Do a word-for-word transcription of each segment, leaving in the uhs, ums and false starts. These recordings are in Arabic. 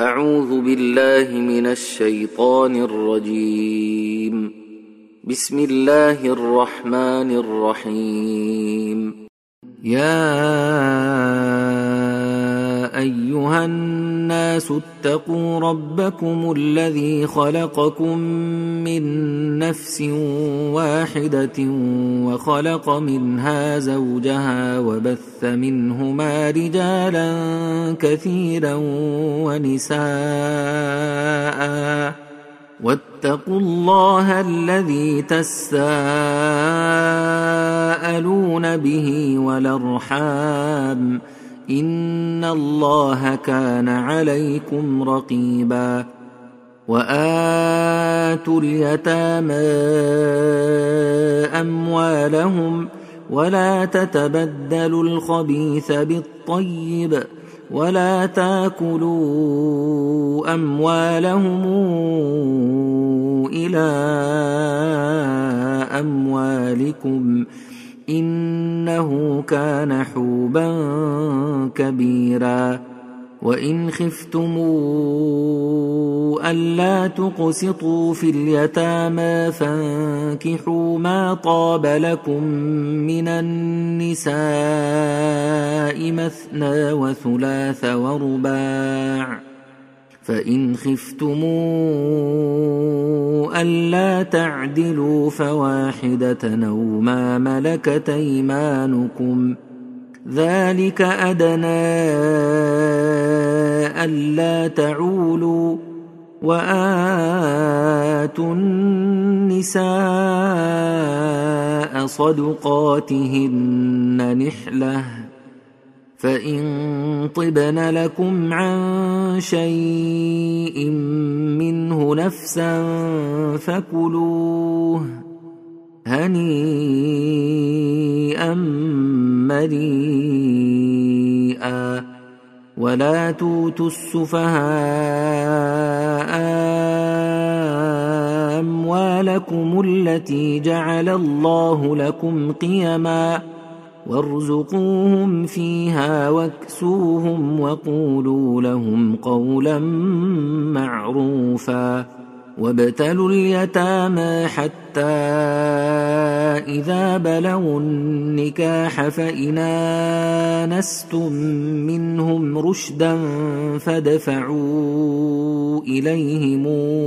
أعوذ بالله من الشيطان الرجيم. بسم الله الرحمن الرحيم. يا أيها الناس اتقوا ربكم الذي خلقكم من نفس واحدة وخلق منها زوجها وبث منهما رجالا كثيرا ونساء واتقوا الله الذي تساءلون به والأرحام إن الله كان عليكم رقيبا. وآتوا اليتامى أموالهم ولا تتبدلوا الخبيث بالطيب ولا تاكلوا أموالهم إلى أموالكم إنه كان حوبا كبيرا. وإن خفتم ألا تقسطوا في اليتامى فانكحوا ما طاب لكم من النساء مثنى وثلاث ورباع فإن خفتم ألا تعدلوا فواحدة أو ما ملكت أيمانكم ذلك أدنى ألا تعولوا. وآتوا النساء صدقاتهن نحلة فإن طبن لكم عن شيء منه نفسا فكلوه هنيئا مريئا. ولا توتوا السفهاء أموالكم التي جعل الله لكم قيما وارزقوهم فيها واكسوهم وقولوا لهم قولا معروفا. وابتلوا اليتامى حتى إذا بلغوا النكاح فإن آنستم منهم رشدا فادفعوا إليهم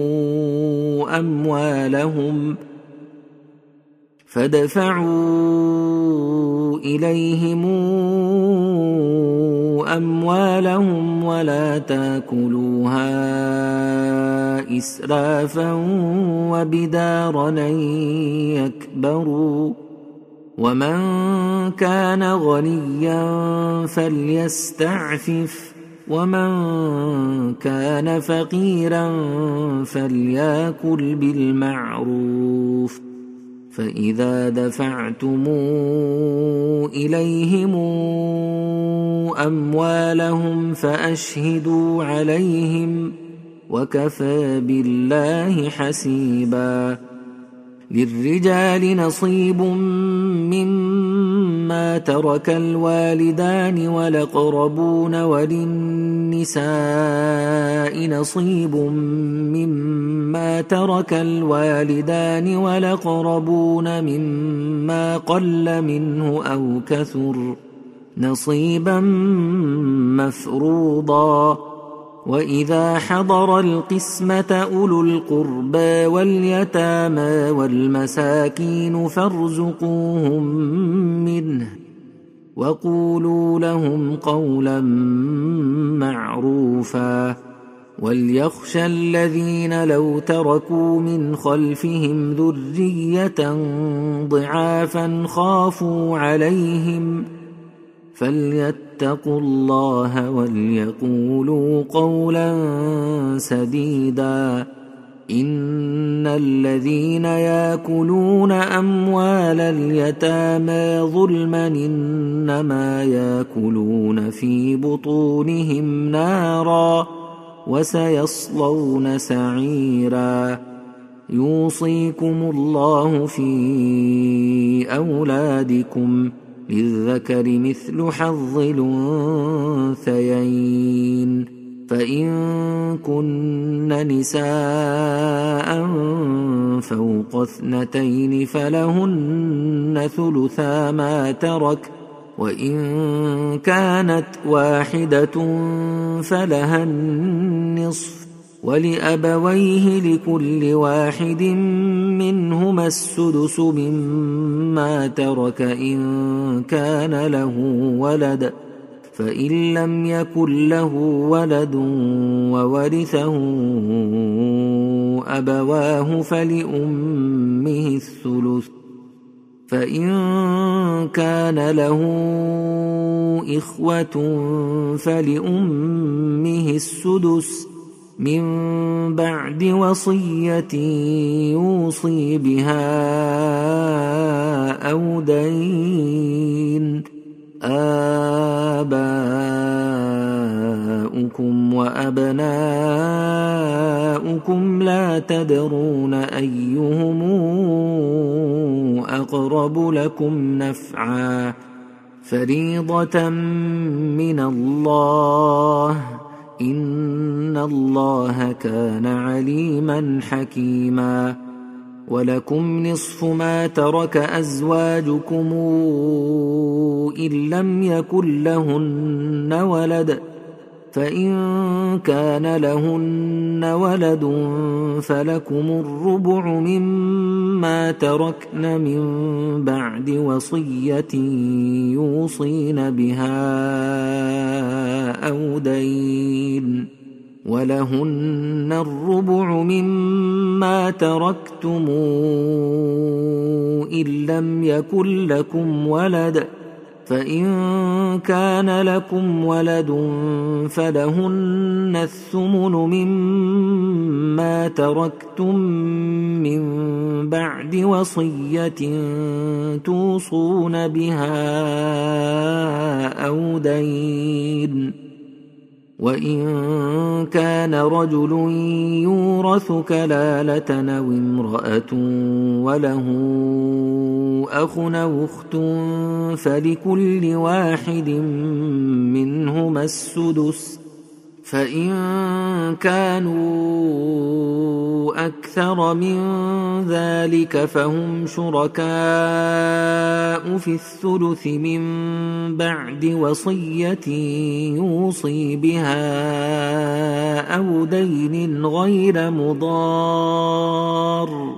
أموالهم فادفعوا إليهم أموالهم ولا تاكلوها إسرافا وبدارا أن يكبروا. ومن كان غنيا فليستعفف ومن كان فقيرا فليأكل بالمعروف. فإذا دفعتم إليهم أموالهم فأشهدوا عليهم وكفى بالله حسيبا. للرجال نصيب مما ترك الوالدان والأقربون وللنساء نصيب مما ترك الوالدان والأقربون مما قل منه أو كثر نصيبا مفروضا. وإذا حضر القسمة أولو القربى واليتامى والمساكين فارزقوهم منه وقولوا لهم قولا معروفا. وليخشى الذين لو تركوا من خلفهم ذرية ضعافا خافوا عليهم فليتقوا الله وليقولوا قولا سديدا. إن الذين يأكلون أموال اليتامى ظلما إنما يأكلون في بطونهم نارا وسيصلون سعيرا. يوصيكم الله في أولادكم للذكر مثل حظ الأنثيين فإن كن نساء فوق اثنتين فلهن ثلثا ما ترك، وإن كانت واحدة فلها النصف، ولأبويه لكل واحد منهما السدس مما ترك إن كان له ولد، فإن لم يكن له ولد وورثه أبواه فلأمه الثلث، فإن كان له إخوة فلأمه السدس من بعد وصية يوصي بها أو دين. آباؤكم وأبناؤكم لا تدرون أيهم أقرب لكم نفعا، فريضة من الله، إن الله كان عليما حكيما. ولكم نصف ما ترك أزواجكم إن لم يكن لهن ولد، فإن كان لهن ولد فلكم الربع مما تركن من بعد وصية يوصين بها أو دين، ولهن الربع مما تركتم إن لم يكن لكم ولد، فإن كان لكم ولد فلهن الثمن مما تركتم من بعد وصية توصون بها أو دين. وإن كان رجل يورث كلالة أو امرأة وله أخ أو أخت فلكل واحد منهما السدس، فإن كانوا أكثر من ذلك فهم شركاء في الثلث من بعد وصية يوصي بها أو دين غير مضار،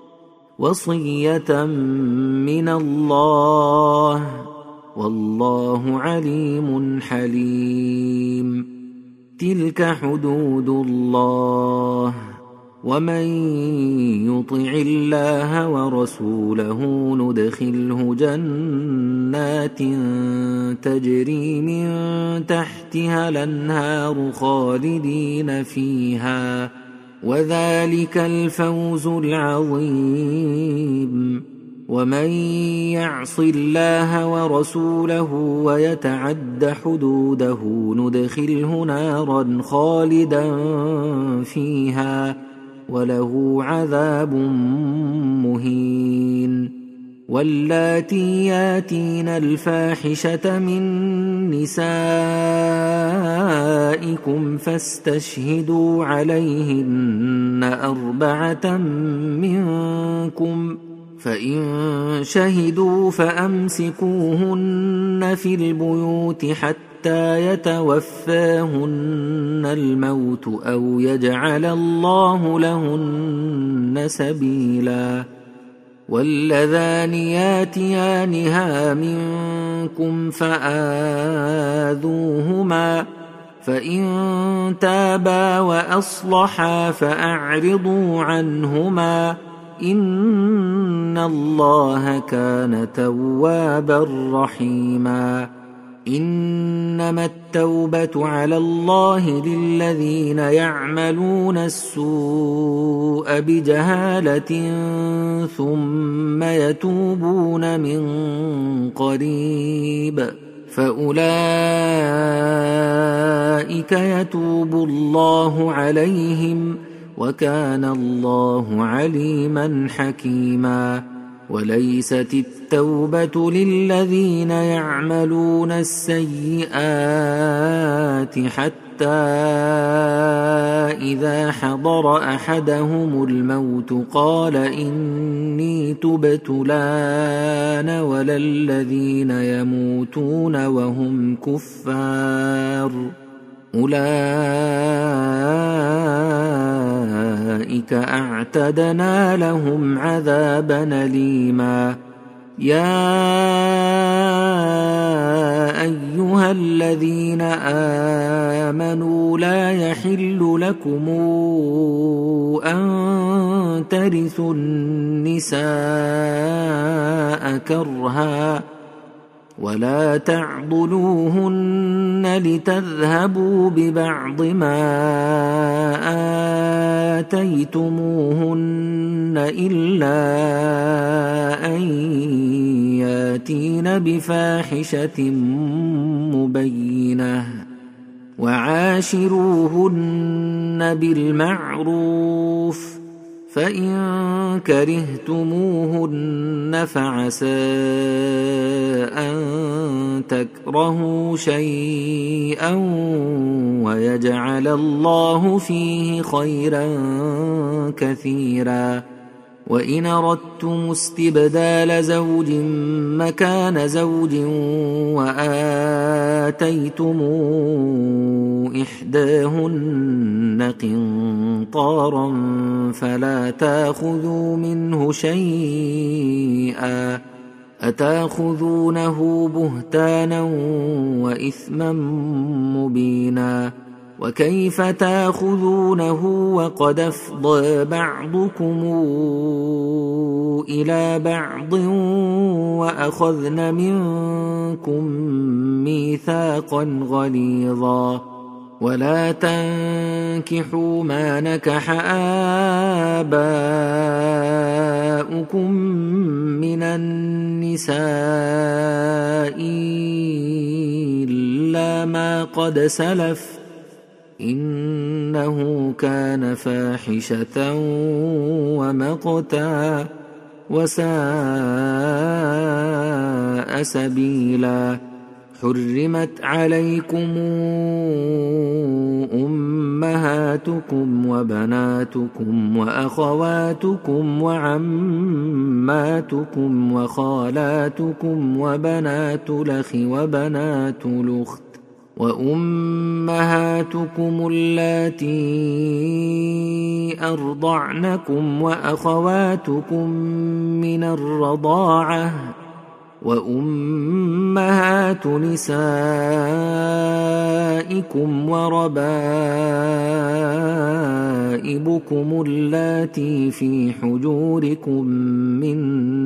وصية من الله، والله عليم حليم. تلك حدود الله، ومن يطع الله ورسوله ندخله جنات تجري من تحتها الأنهار خالدين فيها، وذلك الفوز العظيم. ومن يعص الله ورسوله ويتعد حدوده ندخله نارا خالدا فيها وله عذاب مهين. واللاتي ياتين الفاحشة من نسائكم فاستشهدوا عليهن أربعة منكم، فإن شهدوا فأمسكوهن في البيوت حتى يتوفاهن الموت أو يجعل الله لهن سبيلا. واللذان ياتيانها منكم فآذوهما، فإن تابا وأصلحا فأعرضوا عنهما، إن الله كان توابا رحيما. إنما التوبة على الله للذين يعملون السوء بجهالة ثم يتوبون من قريب فأولئك يتوب الله عليهم، وكان الله عليما حكيما. وليست التوبة للذين يعملون السيئات حتى حتى إذا حضر أحدهم الموت قال إني تبت الآن ولا الذين يموتون وهم كفار أولئك أعتدنا لهم عذابا أليما. يا أيها الذين آمنوا لا يحل لكم أن ترثوا النساء كرها ولا تعضلوهن لتذهبوا ببعض ما آتيتموهن إلا أن ياتين بفاحشة مبينة وعاشروهن بالمعروف فإن كرهتموهن فعسى أن تكرهوا شيئا ويجعل الله فيه خيرا كثيرا. وإن أردتم استبدال زوج مكان زوج وآتيتم إحداهن قنطارا فلا تأخذوا منه شيئا أتأخذونه بهتانا وإثما مبينا. وكيف تأخذونه وقد أفضى بعضكم إلى بعض وأخذن منكم ميثاقا غليظا. ولا تنكحوا ما نكح آباؤكم من النساء إلا ما قد سلف إنه كان فاحشة ومقتا وساء سبيلا. حرمت عليكم أمهاتكم وبناتكم وأخواتكم وعماتكم وخالاتكم وبنات الأخ وبنات الأخت وأمهاتكم اللاتي أرضعنكم وأخواتكم من الرضاعة وأمهات نسائكم وربائبكم اللاتي في حجوركم من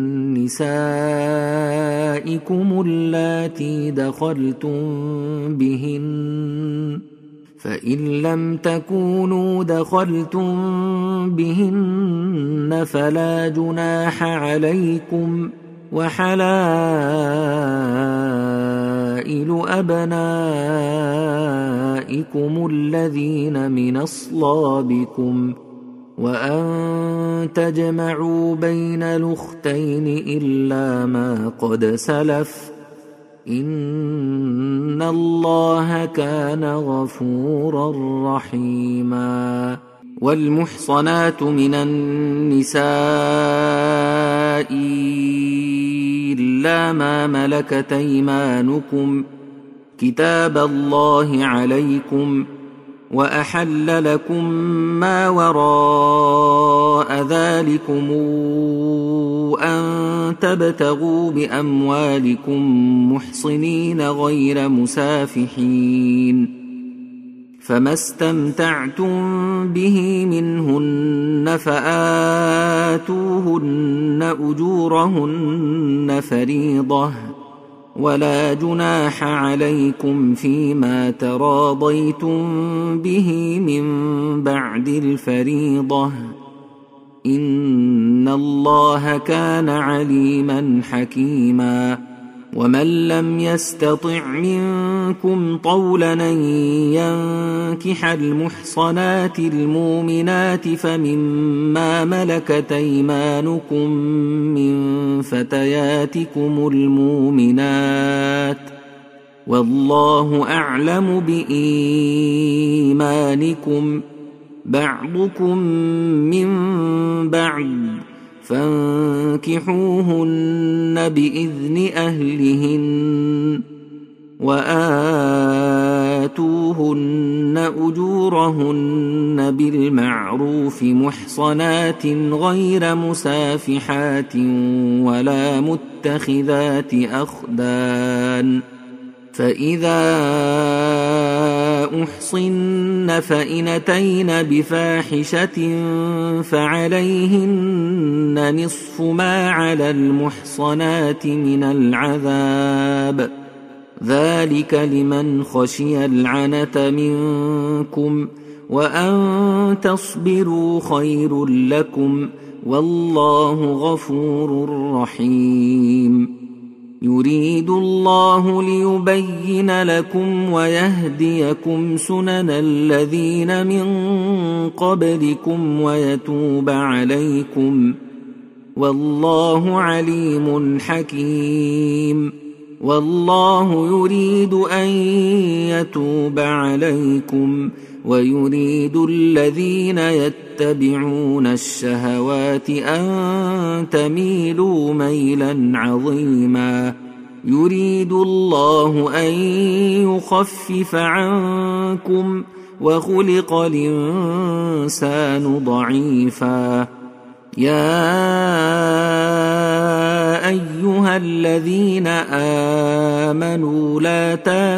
نسائكم اللاتي دخلتم بهن فإن لم تكونوا دخلتم بهن فلا جناح عليكم وحلائل أبنائكم الذين من أصلابكم وأن تجمعوا بين الأختين إلا ما قد سلف إن الله كان غفورا رحيما. والمحصنات من النساء إلا ما ملكت أيمانكم كتاب الله عليكم وأحل لكم ما وراء ذلكم أن تبتغوا بأموالكم محصنين غير مسافحين فما استمتعتم به منهن فآتوهن أجورهن فريضة ولا جناح عليكم فيما تراضيتم به من بعد الفريضة إن الله كان عليما حكيما. ومن لم يستطع منكم طولا أن ينكح المحصنات المؤمنات فمما ملكت أيمانكم من فتياتكم المؤمنات والله أعلم بإيمانكم بعضكم من بعض فانكحوهن بإذن أهلهن وآتوهن أجورهن بالمعروف محصنات غير مسافحات ولا متخذات أخدان فإذا أحصن فإن أتين بفاحشة فعليهن نصف ما على المحصنات من العذاب ذلك لمن خشي العنة منكم وأن تصبروا خير لكم والله غفور رحيم يريد الله ليبين لكم ويهديكم سنن الذين من قبلكم ويتوب عليكم والله عليم حكيم والله يريد أن يتوب عليكم ويريد الذين يتبعون الشهوات أن تميلوا ميلا عظيما يريد الله أن يخفف عنكم وخلق الإنسان ضعيفا يا أيها الذين آمنوا لا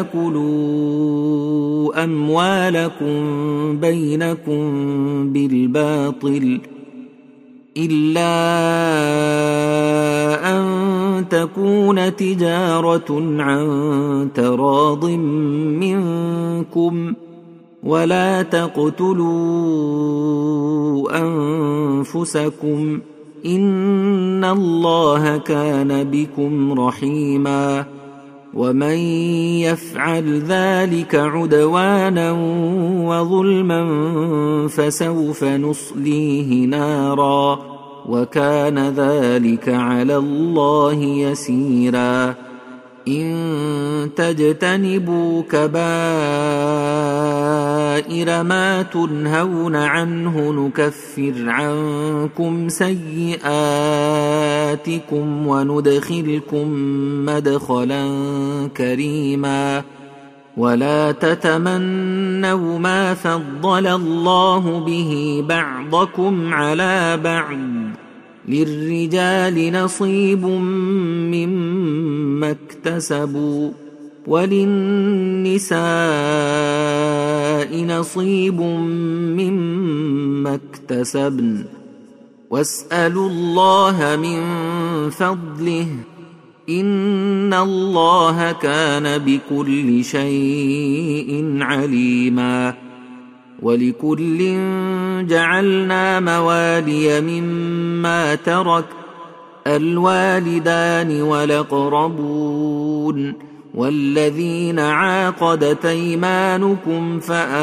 تاكلوا أموالكم بينكم بالباطل إلا أن تكون تجارة عن تراض منكم ولا تقتلوا أنفسكم إن الله كان بكم رحيما ومن يفعل ذلك عدوانا وظلما فسوف نصليه نارا وكان ذلك على الله يسيرا إن تجتنبوا كبائر ما تنهون عنه نكفر عنكم سيئاتكم وندخلكم مدخلا كريما ولا تتمنوا ما فضل الله به بعضكم على بعض للرجال نصيب مما اكتسبوا وللنساء نصيب مما اكتسبن واسألوا الله من فضله إن الله كان بكل شيء عليما ولكل جعلنا موالي مما ترك الوالدان والأقربون والذين عاقدت أيمانكم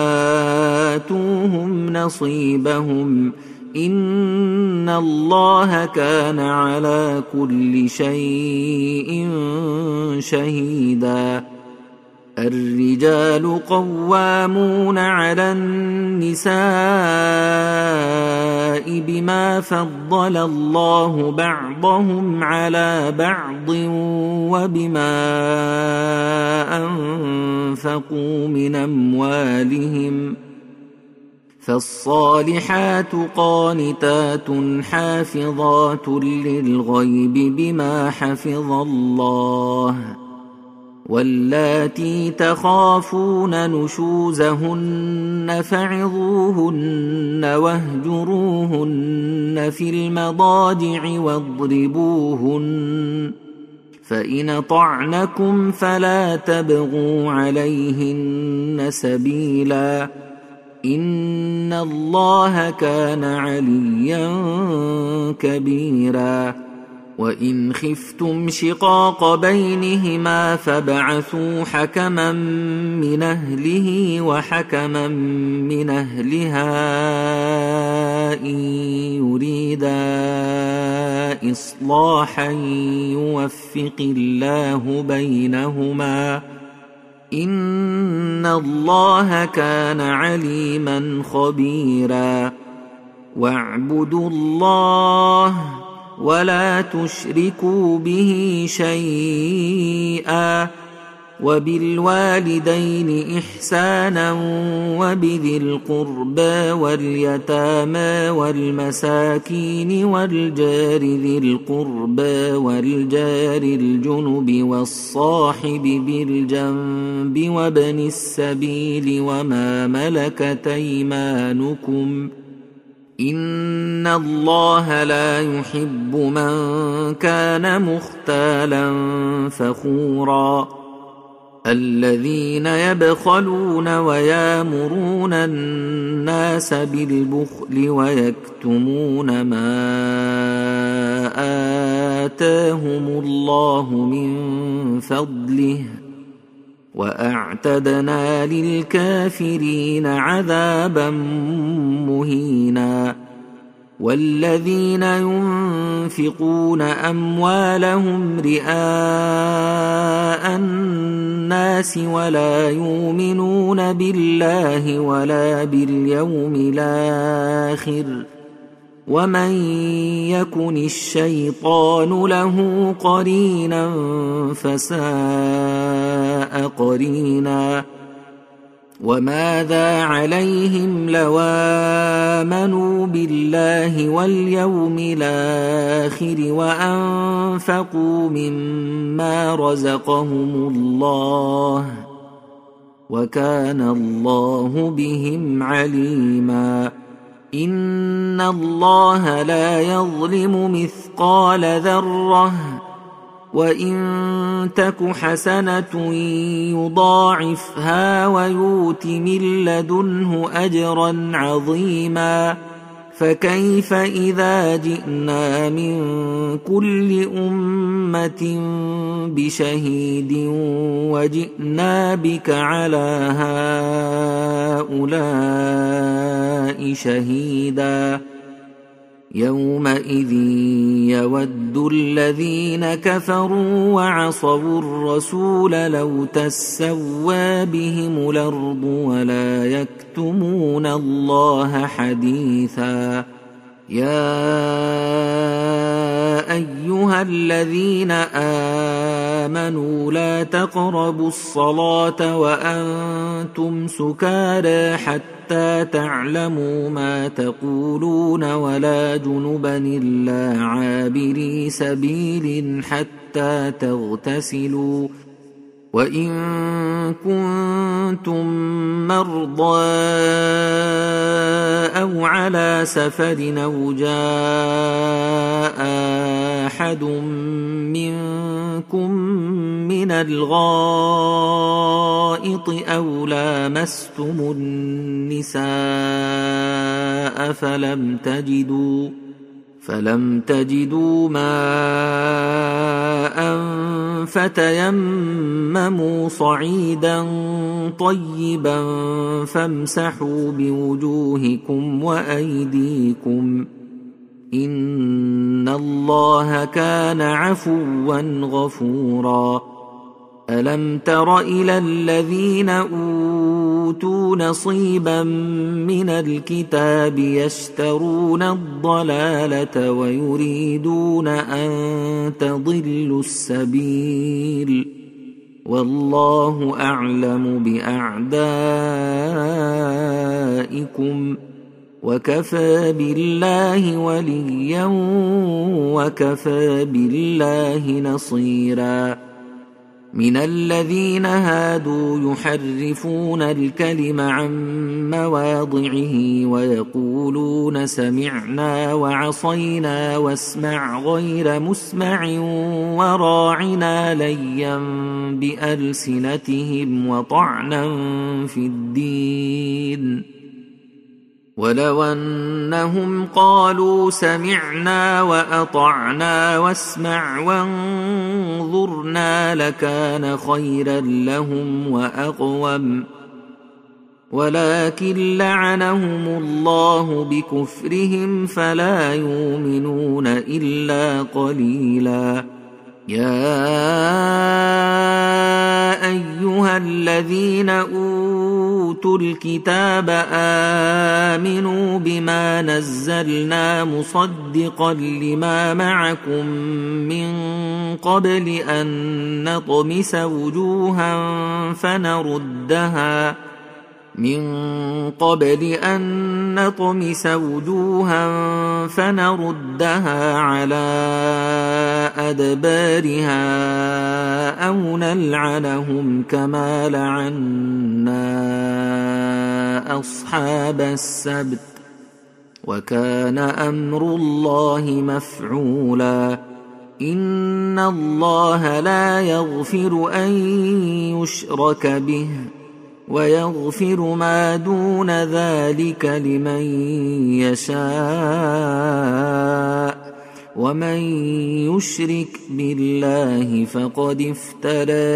فآتوهم نصيبهم إن الله كان على كل شيء شهيدا الرجال قوامون على النساء بما فضل الله بعضهم على بعض وبما أنفقوا من أموالهم فالصالحات قانتات حافظات للغيب بما حفظ الله واللاتي تخافون نشوزهن فعظوهن واهجروهن في المضاجع واضربوهن فإن طعنكم فلا تبغوا عليهن سبيلا إن الله كان عليا كبيرا وإن خفتم شقاق بينهما فابعثوا حكما من أهله وحكما من أهلها إن يريدا إصلاحا يوفق الله بينهما إن الله كان عليما خبيرا واعبدوا الله ولا تشركوا به شيئا وبالوالدين إحسانا وبذي القربى واليتامى والمساكين والجار ذي القربى والجار الجنب والصاحب بالجنب وابن السبيل وما ملكت أيمانكم إن الله لا يحب من كان مختالا فخورا الذين يبخلون ويامرون الناس بالبخل ويكتمون ما آتاهم الله من فضله وأعتدنا للكافرين عذابا مهينا والذين ينفقون أموالهم رئاء الناس ولا يؤمنون بالله ولا باليوم الآخر ومن يكن الشيطان له قرينا فساء قرينا وماذا عليهم لو آمنوا بالله واليوم الآخر وأنفقوا مما رزقهم الله وكان الله بهم عليما إن الله لا يظلم مثقال ذرة وإن تك حسنة يضاعفها ويؤت من لدنه أجرا عظيما فكيف إذا جئنا من كل أمة بشهيد وجئنا بك على هؤلاء شهيدا يومئذ يود الذين كفروا وعصوا الرسول لو تسوى بهم الأرض ولا يكتمون الله حديثا يا أيها الذين آمنوا لا تقربوا الصلاة وأنتم سكارى حتى تعلموا ما تقولون ولا جنبا إلا عابري سبيل حتى تغتسلوا وإن كنتم مرضى أو على سفر أو جاء أحد منكم من الغائط أو لامستم النساء فلم تجدوا فلم تجدوا ماء فتيمموا صعيدا طيبا فامسحوا بوجوهكم وأيديكم إن الله كان عفوا غفورا ألم تر إلى الذين أوتوا نصيبا من الكتاب يشترون الضلالة ويريدون أن تضلوا السبيل والله أعلم بأعدائكم وكفى بالله وليا وكفى بالله نصيرا من الذين هادوا يحرفون الكلم عن مواضعه ويقولون سمعنا وعصينا واسمع غير مسمع وراعنا ليا بألسنتهم وطعنا في الدين ولو أنهم قالوا سمعنا وأطعنا واسمع وانظرنا لكان خيرا لهم وأقوم ولكن لعنهم الله بكفرهم فلا يؤمنون إلا قليلا يا أيها الذين أوتوا الكتاب آمنوا بما نزلنا مصدقا لما معكم من قبل أن نطمس وجوها فنردها من قبل أن نطمس وجوها فنردها على أدبارها أو نلعنهم كما لعنا أصحاب السبت وكان أمر الله مفعولا إن الله لا يغفر أن يشرك به ويغفر ما دون ذلك لمن يشاء ومن يشرك بالله فقد افترى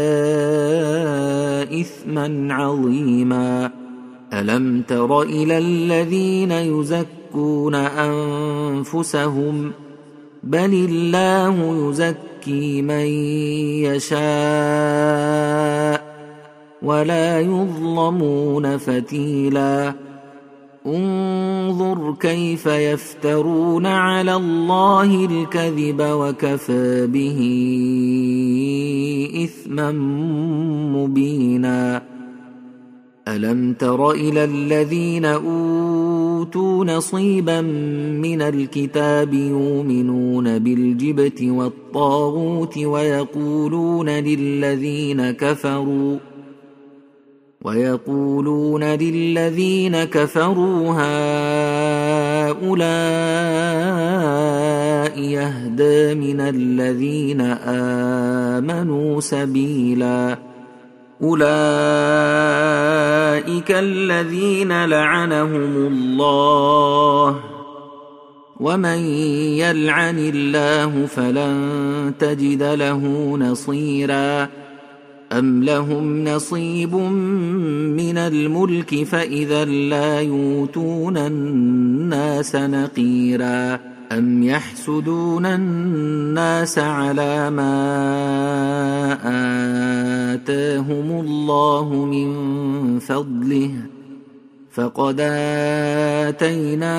إثما عظيما ألم تر إلى الذين يزكون أنفسهم بل الله يزكي من يشاء ولا يظلمون فتيلا انظر كيف يفترون على الله الكذب وكفى به إثما مبينا ألم تر إلى الذين أوتوا نصيبا من الكتاب يؤمنون بالجبت والطاغوت ويقولون للذين كفروا ويقولون للذين كفروا هؤلاء يهدى من الذين آمنوا سبيلا أولئك الذين لعنهم الله ومن يلعن الله فلن تجد له نصيرا أم لهم نصيب من الملك فإذا لا يؤتون الناس نقيرا أم يحسدون الناس على ما آتاهم الله من فضله فقد آتينا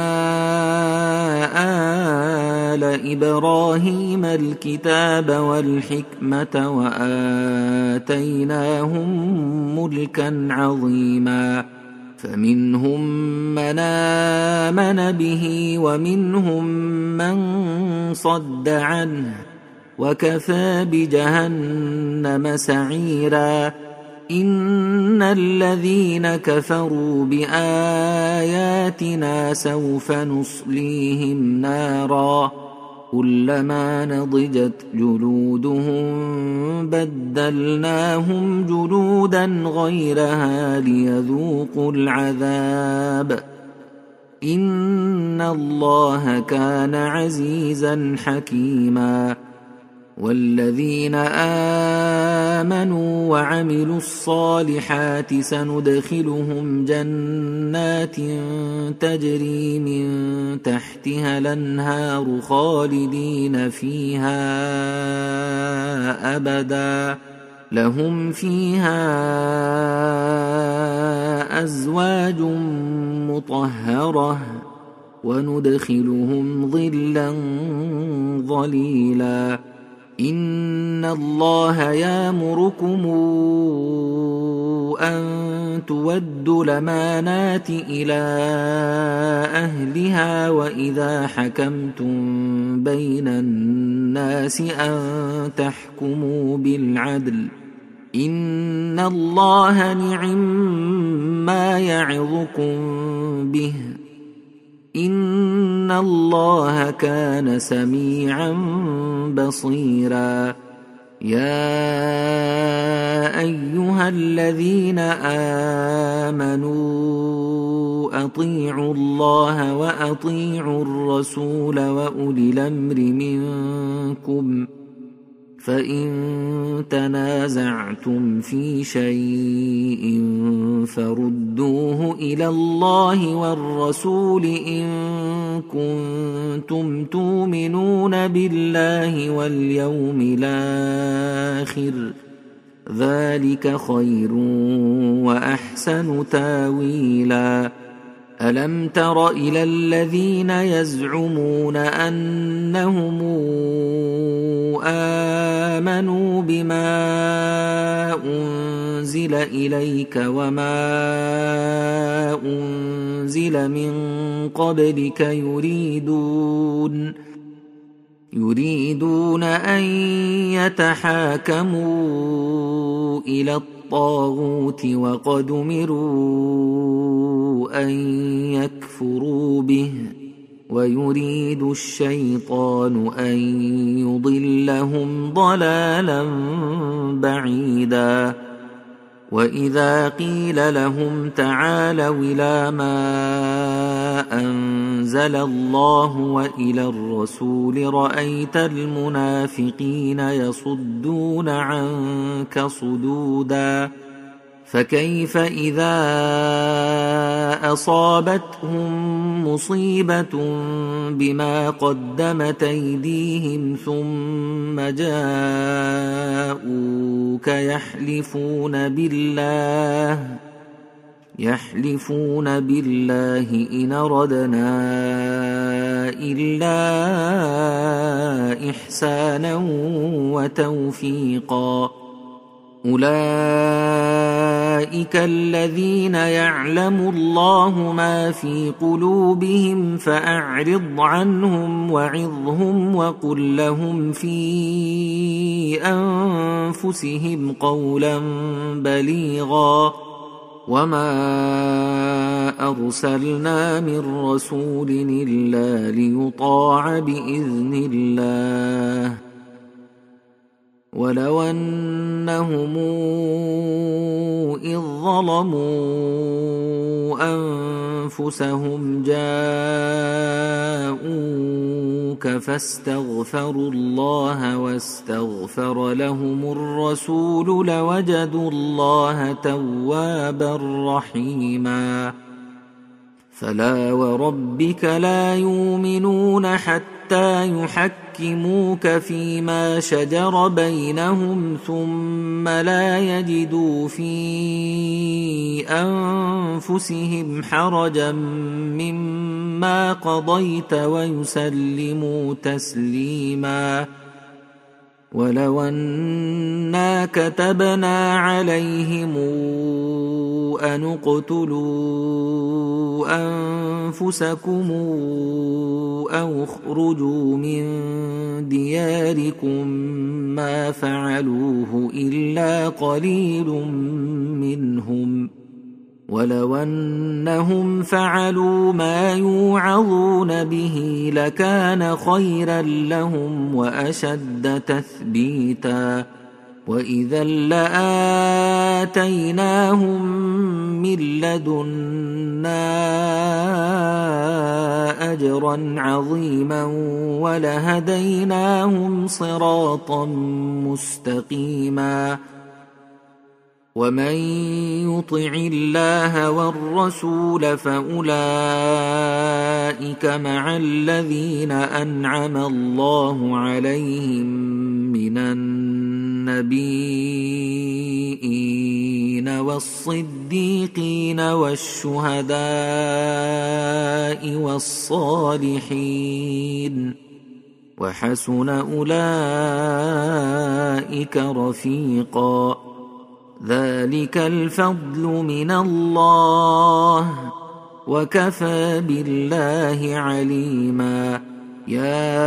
آل إبراهيم الكتاب والحكمة وآتيناهم ملكا عظيما فمنهم من آمن به ومنهم من صد عنه وكفى بجهنم سعيرا إن الذين كفروا بآياتنا سوف نصليهم نارا كلما نضجت جلودهم بدلناهم جلودا غيرها ليذوقوا العذاب إن الله كان عزيزا حكيما والذين آمنوا وعملوا الصالحات سندخلهم جنات تجري من تحتها الأنهار خالدين فيها أبدا لهم فيها أزواج مطهرة وندخلهم ظلا ظليلا إن الله يأمركم أن تودوا الأمانات إلى أهلها وإذا حكمتم بين الناس أن تحكموا بالعدل إن الله نعم ما يعظكم به إن الله كان سميعا بصيرا يا أيها الذين آمنوا أطيعوا الله وأطيعوا الرسول وأولي الأمر منكم فإن تنازعتم في شيء فردوه إلى الله والرسول إن كنتم تؤمنون بالله واليوم الآخر، ذلك خير وأحسن تاويلا. ألم تر إلى الذين يزعمون أنهم آمنوا بما أنزل إليك وما أنزل من قبلك يريدون يريدون أن يتحاكموا إلى الطاغوت وقد أمروا أن يكفروا به ويريد الشيطان أن يضلهم ضلالا بعيدا. وإذا قيل لهم تعالوا إلى ما أنزل الله وإلى الرسول رأيت المنافقين يصدون عنك صدودا. فكيف إذا أصابتهم مصيبة بما قدمت أيديهم ثم جاءوك يحلفون بالله يحلفون بالله إن أردنا إلا إحسانا وتوفيقا. أولئك الذين يعلم الله ما في قلوبهم فأعرض عنهم وعظهم وقل لهم في أنفسهم قولا بليغا. وما أرسلنا من رسول إلا ليطاع بإذن الله ولو أنهم إذ ظلموا أنفسهم جاءوك فاستغفروا الله واستغفر لهم الرسول لوجدوا الله توابا رحيما. فلا وربك لا يؤمنون حتى يحكموك فيما شجر بينهم ثم لا يجدوا في أنفسهم حرجا مما قضيت ويسلموا تسليما. ولو أنا كتبنا عليهم أن اقتلوا أنفسكم أو اخرجوا من دياركم ما فعلوه إلا قليل منهم ولو أنهم فعلوا ما يوعظون به لكان خيرا لهم وأشد تثبيتا. وإذا لآتيناهم من لدنا أجرا عظيما ولهديناهم صراطا مستقيما. ومن يطع الله والرسول فأولئك مع الذين أنعم الله عليهم من النبيين والصديقين والشهداء والصالحين وحسن أولئك رفيقا. ذلك الفضل من الله وكفى بالله عليما. يا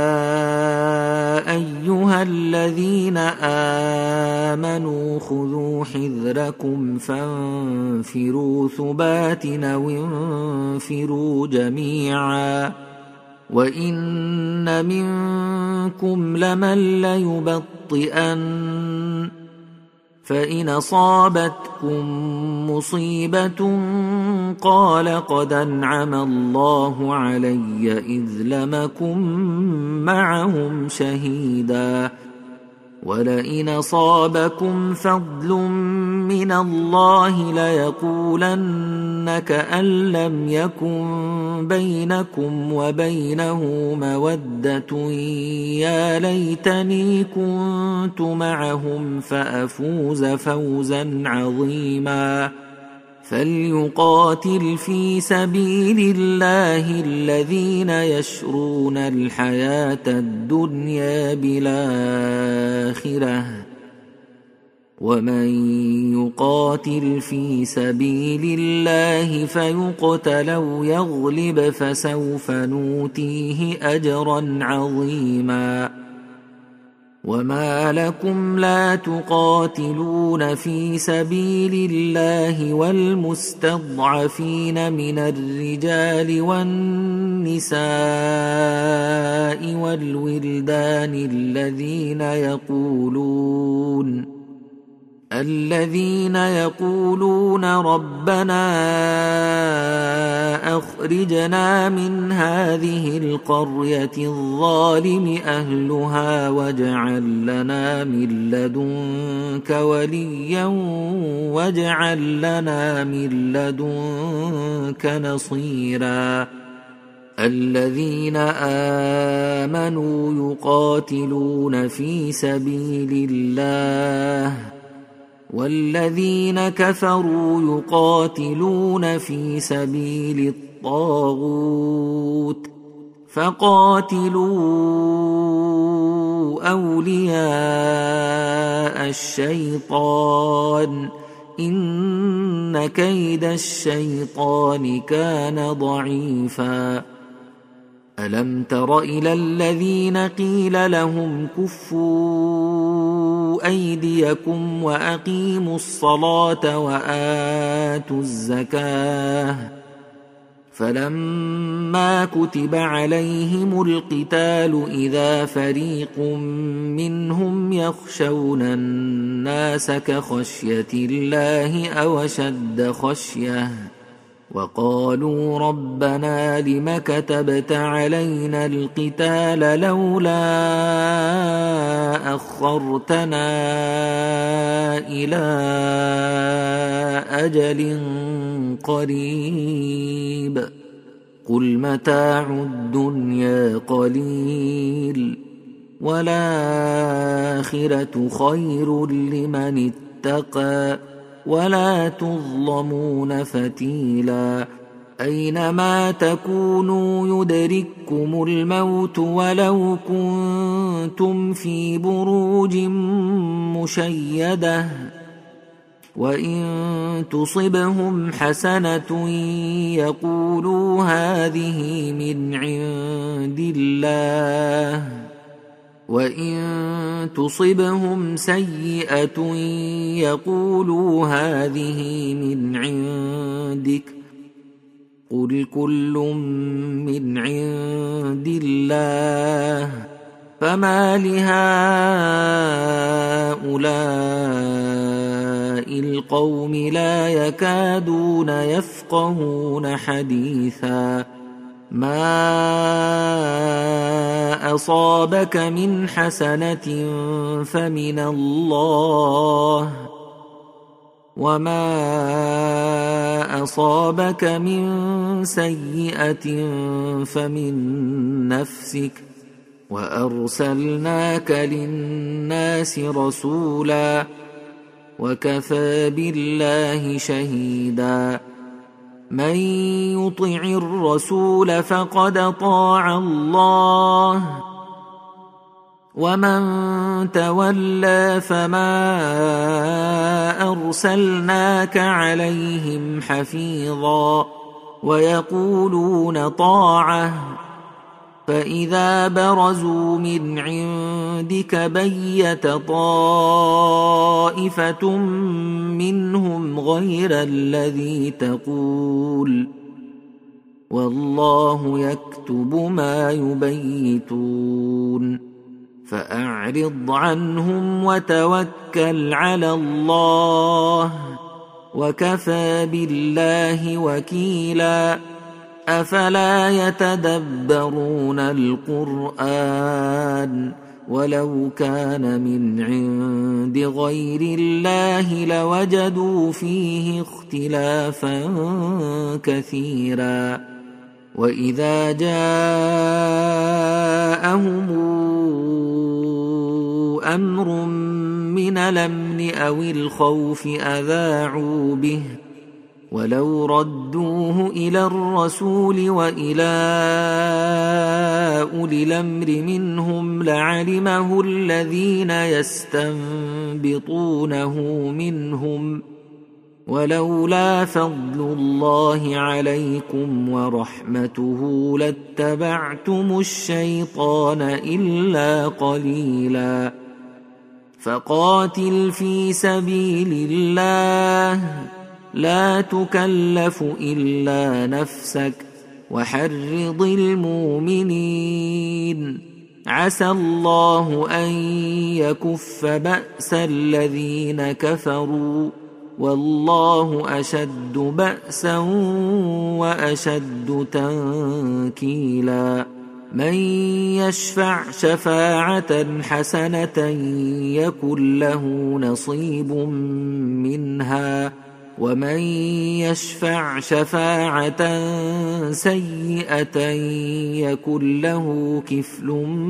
أيها الذين آمنوا خذوا حذركم فانفروا ثبات أو انفروا جميعا وإن منكم لمن ليبطئن فإن أصابتكم مصيبة قال قد أنعم الله علي إذ لم أكن معهم شهيدا ولئن أصابكم فضل من الله ليقولن كأن لم يكن بينكم وبينه مودة يا ليتني كنت معهم فأفوز فوزا عظيما فليقاتل في سبيل الله الذين يشرون الحياة الدنيا بالآخرة ومن يقاتل في سبيل الله فيقتل أو يغلب فسوف نؤتيه أجرا عظيما وما لكم لا تقاتلون في سبيل الله والمستضعفين من الرجال والنساء والولدان الذين يقولون الذين يقولون ربنا أخرجنا من هذه القرية الظالم أهلها واجعل لنا من لدنك وليا واجعل لنا من لدنك نصيرا الذين آمنوا يقاتلون في سبيل الله والذين كفروا يقاتلون في سبيل الطاغوت فقاتلوا أولياء الشيطان إن كيد الشيطان كان ضعيفا ألم تر إلى الذين قيل لهم كفوا أيديكم وأقيموا الصلاة وآتوا الزكاة فلما كتب عليهم القتال إذا فريق منهم يخشون الناس كخشية الله أو أشد خشية وقالوا ربنا لم كتبت علينا القتال لولا أخرتنا إلى أجل قريب قل متاع الدنيا قليل والآخرة خير لمن اتقى ولا تظلمون فتيلا أينما تكونوا يدرككم الموت ولو كنتم في بروج مشيدة وإن تصبهم حسنة يقولوا هذه من عند الله وإن تصبهم سيئة يقولوا هذه من عندك قل كل من عند الله فما لهؤلاء القوم لا يكادون يفقهون حديثا ما أصابك من حسنة فمن الله وما أصابك من سيئة فمن نفسك وأرسلناك للناس رسولا وكفى بالله شهيدا من يطع الرسول فقد طاع الله ومن تولى فما أرسلناك عليهم حفيظا ويقولون طاعة فإذا برزوا من عندك بيت طائفة منهم غير الذي تقول والله يكتب ما يبيتون فأعرض عنهم وتوكل على الله وكفى بالله وكيلا أفلا يتدبرون القرآن ولو كان من عند غير الله لوجدوا فيه اختلافا كثيرا. وإذا جاءهم أمر من الأمن أو الخوف أذاعوا به، ولو ردوه إلى الرسول وإلى أولي الأمر منهم لعلمه الذين يستنبطونه منهم، ولولا فضل الله عليكم ورحمته لاتبعتم الشيطان إلا قليلا. فقاتل في سبيل الله لا تكلف إلا نفسك وحرض المؤمنين، عسى الله أن يكف بأس الذين كفروا، والله أشد بأسا وأشد تنكيلا. من يشفع شفاعة حسنة يكن له نصيب منها، ومن يشفع شفاعة سيئة يكن له كفل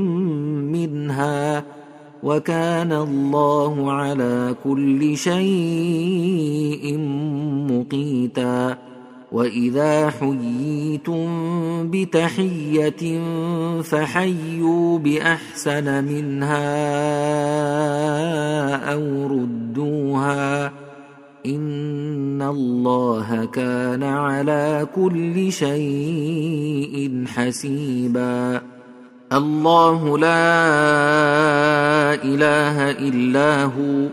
منها، وكان الله على كل شيء مقيتا. وإذا حييتم بتحية فحيوا بأحسن منها أو ردوها، إن الله كان على كل شيء حسيبا. الله لا إله إلا هو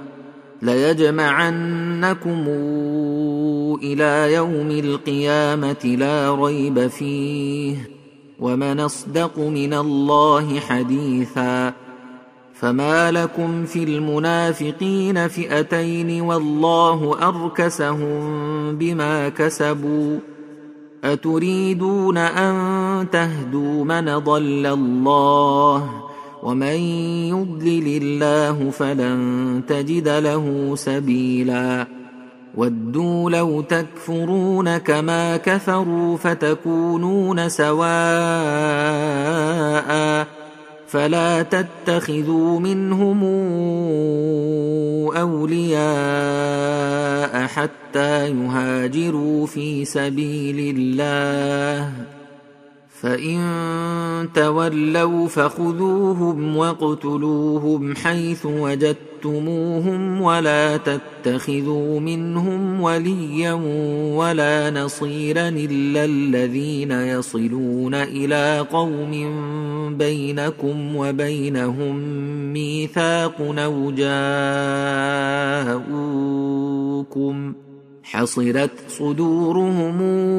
ليجمعنكم إلى يوم القيامة لا ريب فيه، ومن أصدق من الله حديثا. فما لكم في المنافقين فئتين والله أركسهم بما كسبوا، أتريدون أن تهدوا من ضل الله، ومن يضلل الله فلن تجد له سبيلا. ودوا لو تكفرون كما كفروا فتكونون سواء، فلا تتخذوا منهم أولياء حتى يهاجروا في سبيل الله، فإن تولوا فخذوهم واقتلوهم حيث وجدتموهم، ولا تتخذوا منهم وليا ولا نصيرا إلا الذين يصلون إلى قوم بينكم وبينهم ميثاق أو جاءوكم حصرت صدورهم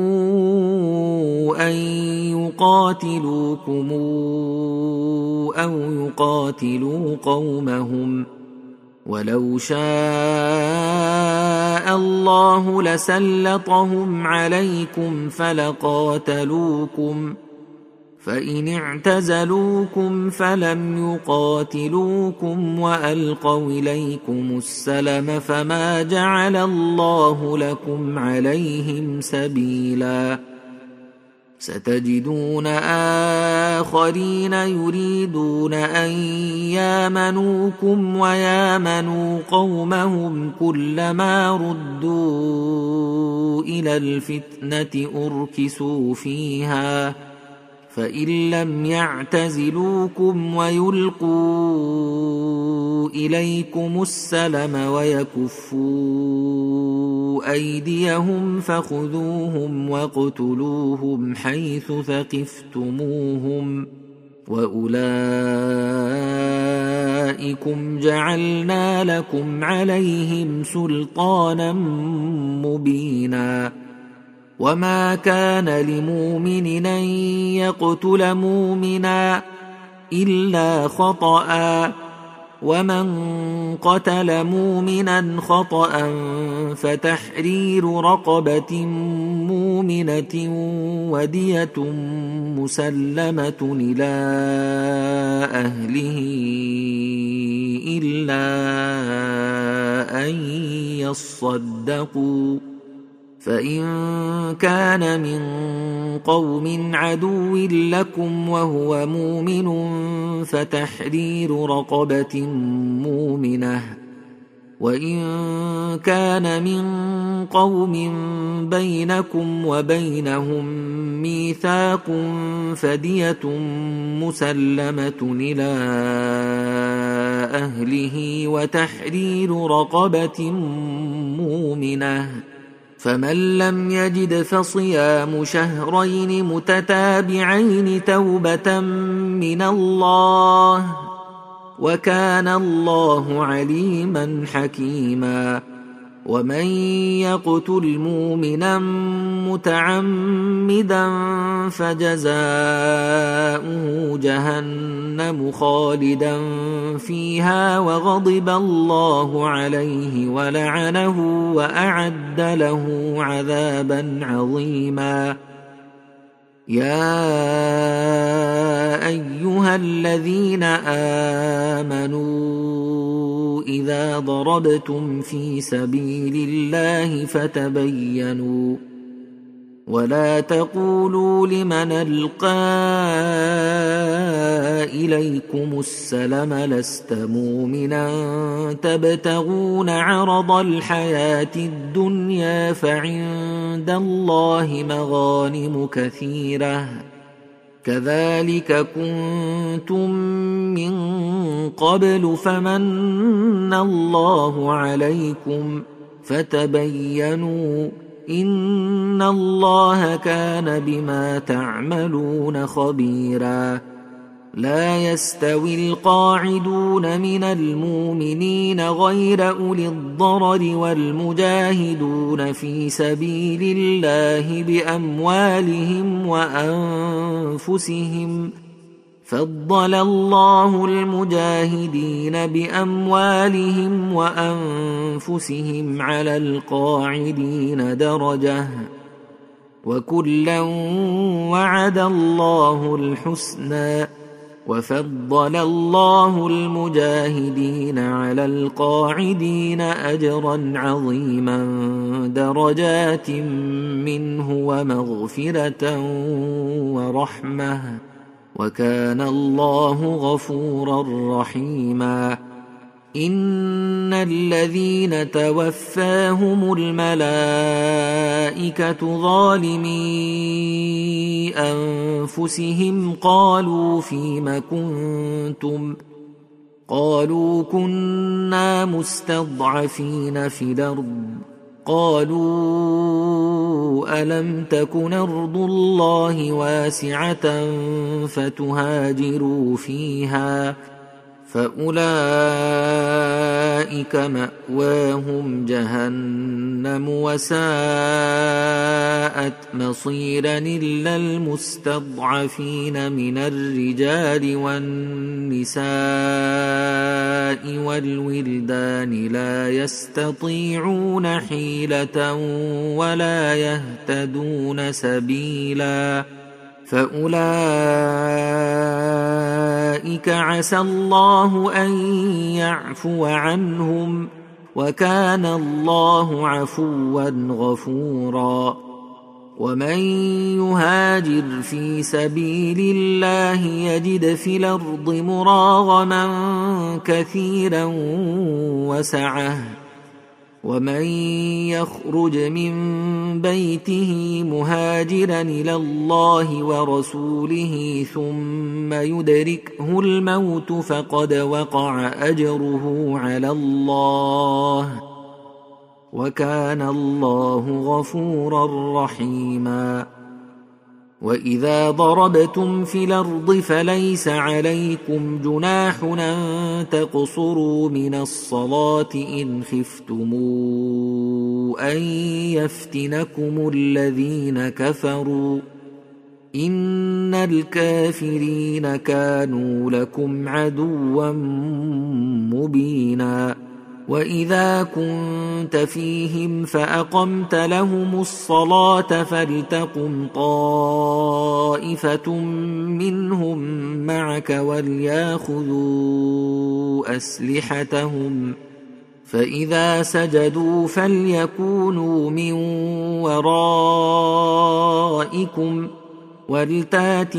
أن يقاتلوكم أو يقاتلوا قومهم، ولو شاء الله لسلطهم عليكم فلقاتلوكم، فإن اعتزلوكم فلم يقاتلوكم وألقوا إليكم السلم فما جعل الله لكم عليهم سبيلا. ستجدون آخرين يريدون أن يامنوكم ويامنوا قومهم كلما ردوا إلى الفتنة أركسوا فيها، فإن لم يعتزلوكم ويلقوا إليكم السلم ويكفوا أيديهم فخذوهم واقتلوهم حيث ثقفتموهم، وأولئكم جعلنا لكم عليهم سلطانا مبينا. وما كان لمؤمن أن يقتل مؤمنا إلا خطأ، ومن قتل مؤمنا خطأ فتحرير رقبة مؤمنة ودية مسلمة إلى أهله إلا أن يصدقوا، فإن كان من قوم عدو لكم وهو مؤمن فتحرير رقبة مؤمنة، وإن كان من قوم بينكم وبينهم ميثاق فدية مسلمة إلى أهله وتحرير رقبة مؤمنة، فمن لم يجد فصيام شهرين متتابعين توبة من الله، وكان الله عليما حكيما. ومن يقتل مؤمنا متعمدا فجزاؤه جهنم خالدا فيها وغضب الله عليه ولعنه وأعد له عذابا عظيما. يا أيها الذين آمنوا إذا ضربتم في سبيل الله فتبينوا ولا تقولوا لمن ألقى إليكم السلم لست مؤمنا تبتغون عرض الحياة الدنيا فعند الله مغانم كثيرة كذلك كنتم من قبل فمن الله عليكم فتبينوا إن الله كان بما تعملون خبيرا. لا يستوي القاعدون من المؤمنين غير أولي الضرر والمجاهدون في سبيل الله بأموالهم وأنفسهم، فضل الله المجاهدين بأموالهم وأنفسهم على القاعدين درجة، وكلا وعد الله الحسنى، وفضل الله المجاهدين على القاعدين أجرا عظيما درجات منه ومغفرة ورحمة، وكان الله غفورا رحيما. إن الذين توفاهم الملائكة ظالمي أنفسهم قالوا فيم كنتم قالوا كنا مستضعفين في الأرض قالوا ألم تكن أرض الله واسعة فتهاجروا فيها فأولئك مأواهم جهنم وساءت مصيرا إلا المستضعفين من الرجال والنساء والولدان لا يستطيعون حيلة ولا يهتدون سبيلا فأولئك عسى الله أن يعفو عنهم وكان الله عفوا غفورا. ومن يهاجر في سبيل الله يجد في الأرض مراغما كثيرا وسعة، ومن يخرج من بيته مهاجرا إلى الله ورسوله ثم يدركه الموت فقد وقع أجره على الله وكان الله غفورا رحيما. وإذا ضربتم في الأرض فليس عليكم جناح أن تقصروا من الصلاة إن خفتم أن يفتنكم الذين كفروا إن الكافرين كانوا لكم عدوا مبينا وإذا كنت فيهم فأقمت لهم الصلاة فلتقم طائفة منهم معك ولياخذوا أسلحتهم فإذا سجدوا فليكونوا من ورائكم ولتات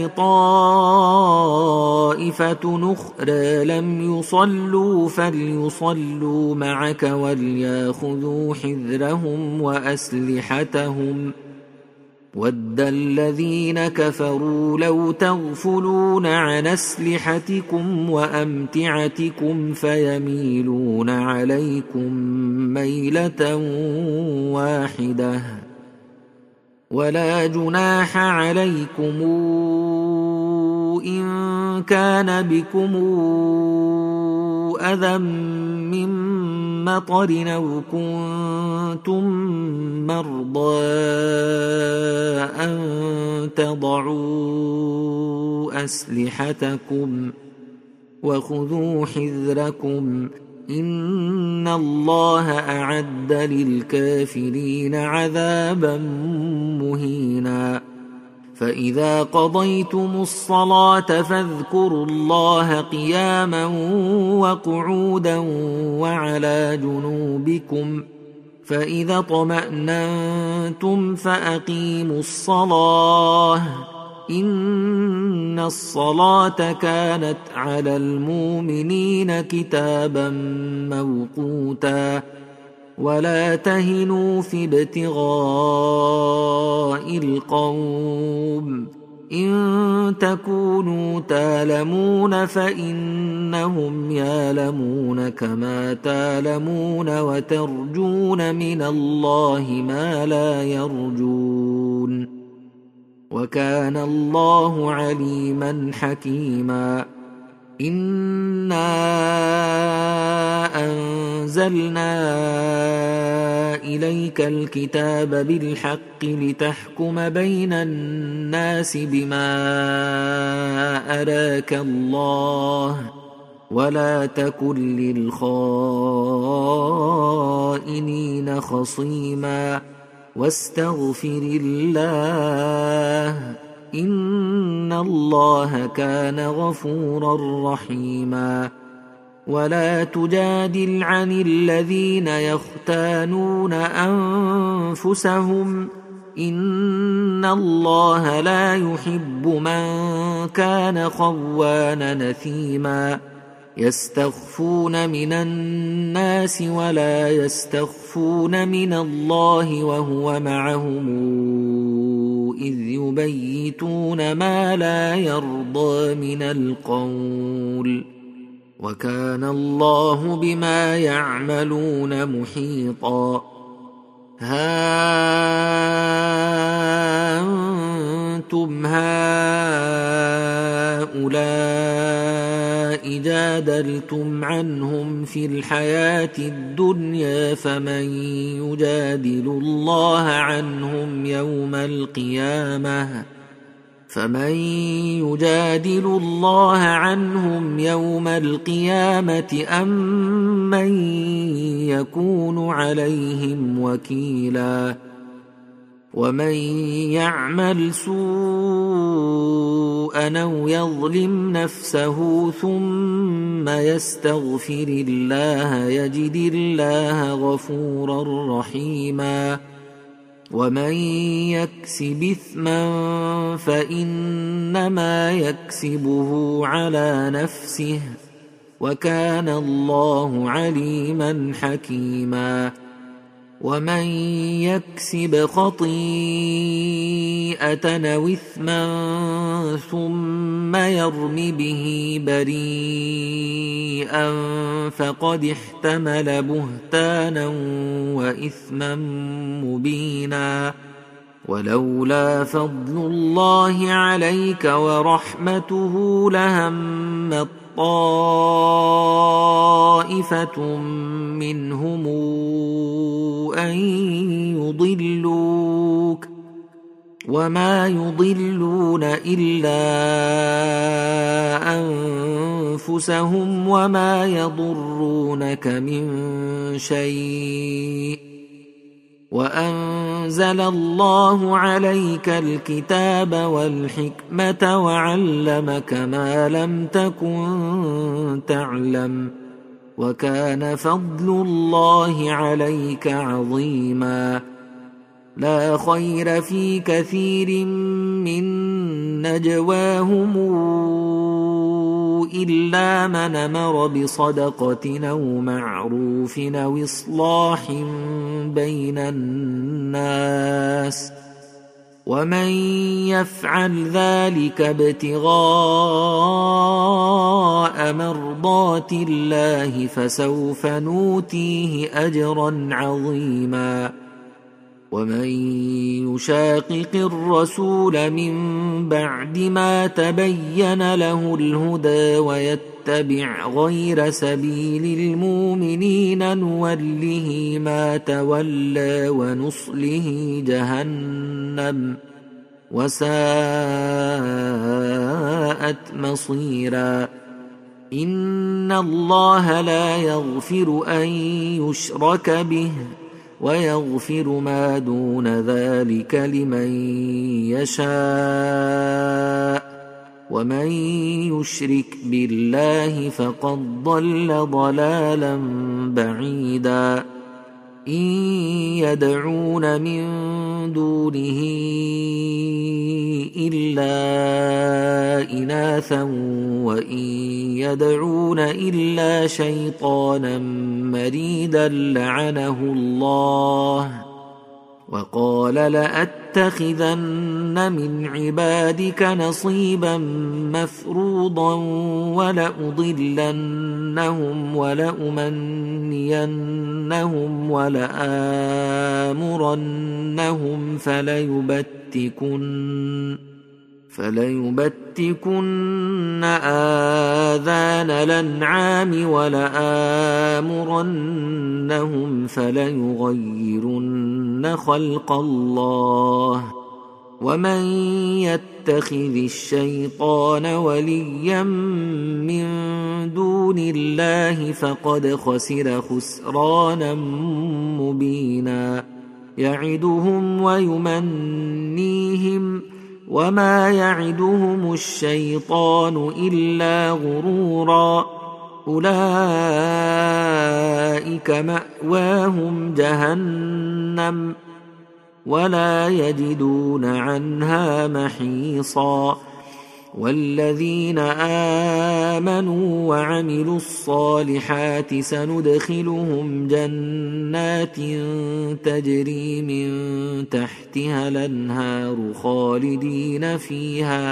طائفة أخرى لم يصلوا فليصلوا معك ولياخذوا حذرهم وأسلحتهم ود الذين كفروا لو تغفلون عن أسلحتكم وأمتعتكم فيميلون عليكم ميلة واحدة ولا جناح عليكم إن كان بكم أذى من مطر أو كنتم مرضى أن تضعوا أسلحتكم وخذوا حذركم إن الله أعد للكافرين عذابا مهينا فإذا قضيتم الصلاة فاذكروا الله قياما وقعودا وعلى جنوبكم فإذا اطمأننتم فأقيموا الصلاة إن الصلاة كانت على المؤمنين كتابا موقوتا ولا تهنوا في ابتغاء القوم إن تكونوا تالمون فإنهم يالمون كما تالمون وترجون من الله ما لا يرجون وكان الله عليما حكيما إنا أنزلنا إليك الكتاب بالحق لتحكم بين الناس بما أراك الله ولا تكن للخائنين خصيما واستغفر الله إن الله كان غفورا رحيما ولا تجادل عن الذين يختانون أنفسهم إن الله لا يحب من كان خوانا نثيما يستخفون من الناس ولا يستخفون من الله وهو معهم إذ يبيتون ما لا يرضى من القول وكان الله بما يعملون محيطا ها أنتم هؤلاء جادلتم عنهم في الحياة الدنيا فمن يجادل الله عنهم يوم القيامة فمن يجادل الله عنهم يوم القيامة أم من يكون عليهم وكيلا ومن يعمل سوءا أو يظلم نفسه ثم يستغفر الله يجد الله غفورا رحيما ومن يكسب إثما فإنما يكسبه على نفسه وكان الله عليما حكيما ومن يكسب خطيئة أو إثما ثم يرم به بريئا فقد احتمل بهتانا وإثما مبينا ولولا فضل الله عليك ورحمته لهم طائفة منهم أن يضلوك وما يضلون إلا أنفسهم وما يضرونك من شيء وأنزل الله عليك الكتاب والحكمة وعلمك ما لم تكن تعلم وكان فضل الله عليك عظيما لا خير في كثير من نجواهم إلا من أمر بصدقة أو معروف أو إصلاح بين الناس ومن يفعل ذلك ابتغاء مرضات الله فسوف نؤتيه أجرا عظيما ومن يشاقق الرسول من بعد ما تبين له الهدى ويتبع غير سبيل المؤمنين نوله ما تولى ونصله جهنم وساءت مصيرا إن الله لا يغفر أن يشرك به ويغفر ما دون ذلك لمن يشاء ومن يشرك بالله فقد ضل ضلالا بعيدا إن يدعون من دونه إلا إناثا وإن يدعون إلا شيطانا مريدا لعنه الله وقال لأتخذن من عبادك نصيبا مفروضا ولأضلنهم ولأمنينهم ولآمرنهم فليبتكن فليبتكن آذان الأنعام ولآمرنهم فليغيرن خلق الله ومن يتخذ الشيطان وليا من دون الله فقد خسر خسرانا مبينا يعدهم ويمنيهم وما يعدهم الشيطان إلا غرورا أولئك مأواهم جهنم ولا يجدون عنها محيصا والذين آمنوا وعملوا الصالحات سندخلهم جنات تجري من تحتها الأنهار خالدين فيها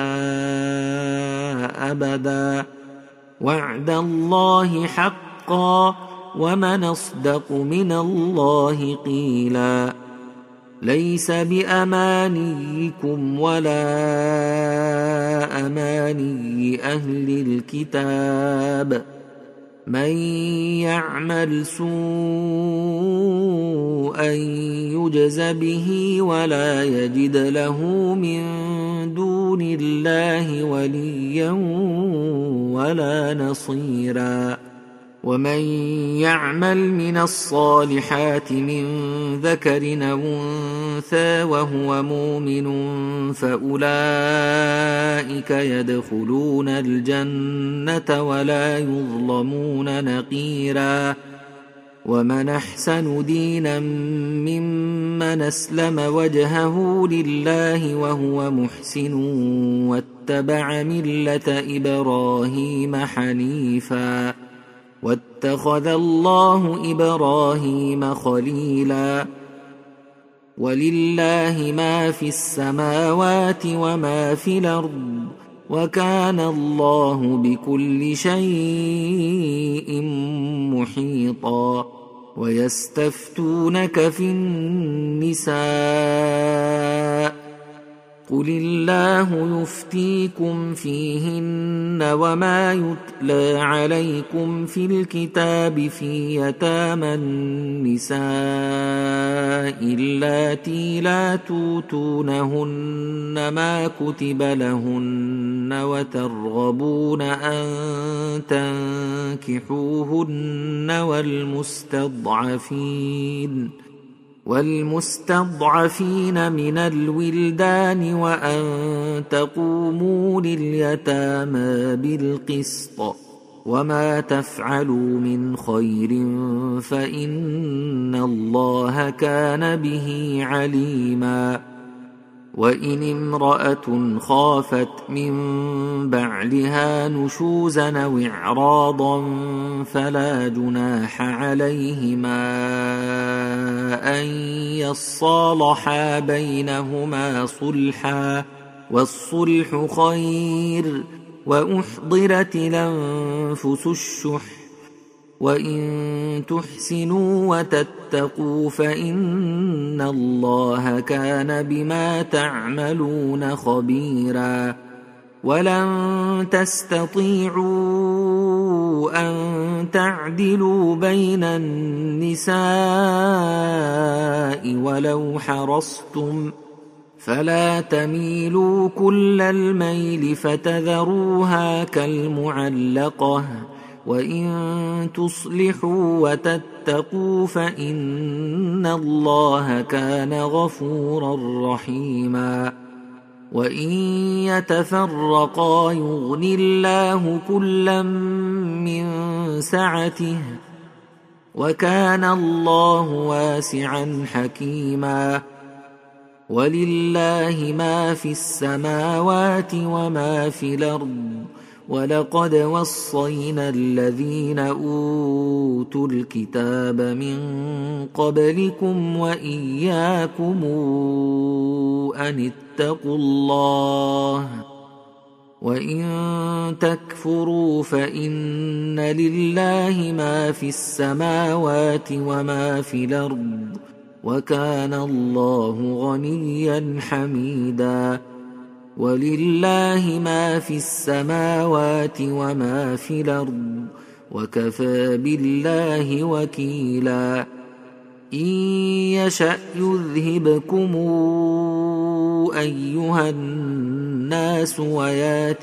أبدا وعد الله حقا ومن أصدق من الله قيلا ليس بأمانيكم ولا أماني أهل الكتاب من يعمل سوءا يجز به ولا يجد له من دون الله وليا ولا نصيرا ومن يعمل من الصالحات من ذكر أو أنثى وهو مؤمن فأولئك يدخلون الجنة ولا يظلمون نقيرا ومن أحسن دينا ممن أسلم وجهه لله وهو محسن واتبع ملة إبراهيم حنيفا واتخذ الله إبراهيم خليلا ولله ما في السماوات وما في الأرض وكان الله بكل شيء محيطا ويستفتونك في النساء قل الله يفتيكم فيهن وما يتلى عليكم في الكتاب في يتامى النساء اللاتي لا توتونهن ما كتب لهن وترغبون أن تنكحوهن والمستضعفين والمستضعفين من الولدان وأن تقوموا لليتامى بالقسط وما تفعلوا من خير فإن الله كان به عليما وإن امرأة خافت من بعلها نشوزا أو إعراضا فلا جناح عليهما أن يصالحا بينهما صلحا والصلح خير وأحضرت الأنفس الشح وإن تحسنوا وتتقوا فإن الله كان بما تعملون خبيرا ولن تستطيعوا أن تعدلوا بين النساء ولو حرصتم فلا تميلوا كل الميل فتذروها كالمعلقة وإن تصلحوا وتتقوا فإن الله كان غفورا رحيما وإن يتفرقا يغن الله كلا من سعته وكان الله واسعا حكيما ولله ما في السماوات وما في الأرض ولقد وصينا الذين أوتوا الكتاب من قبلكم وإياكم أن اتقوا الله وإن تكفروا فإن لله ما في السماوات وما في الأرض وكان الله غنيا حميدا ولله ما في السماوات وما في الأرض وكفى بالله وكيلا إن يشأ يذهبكم أيها الناس ويات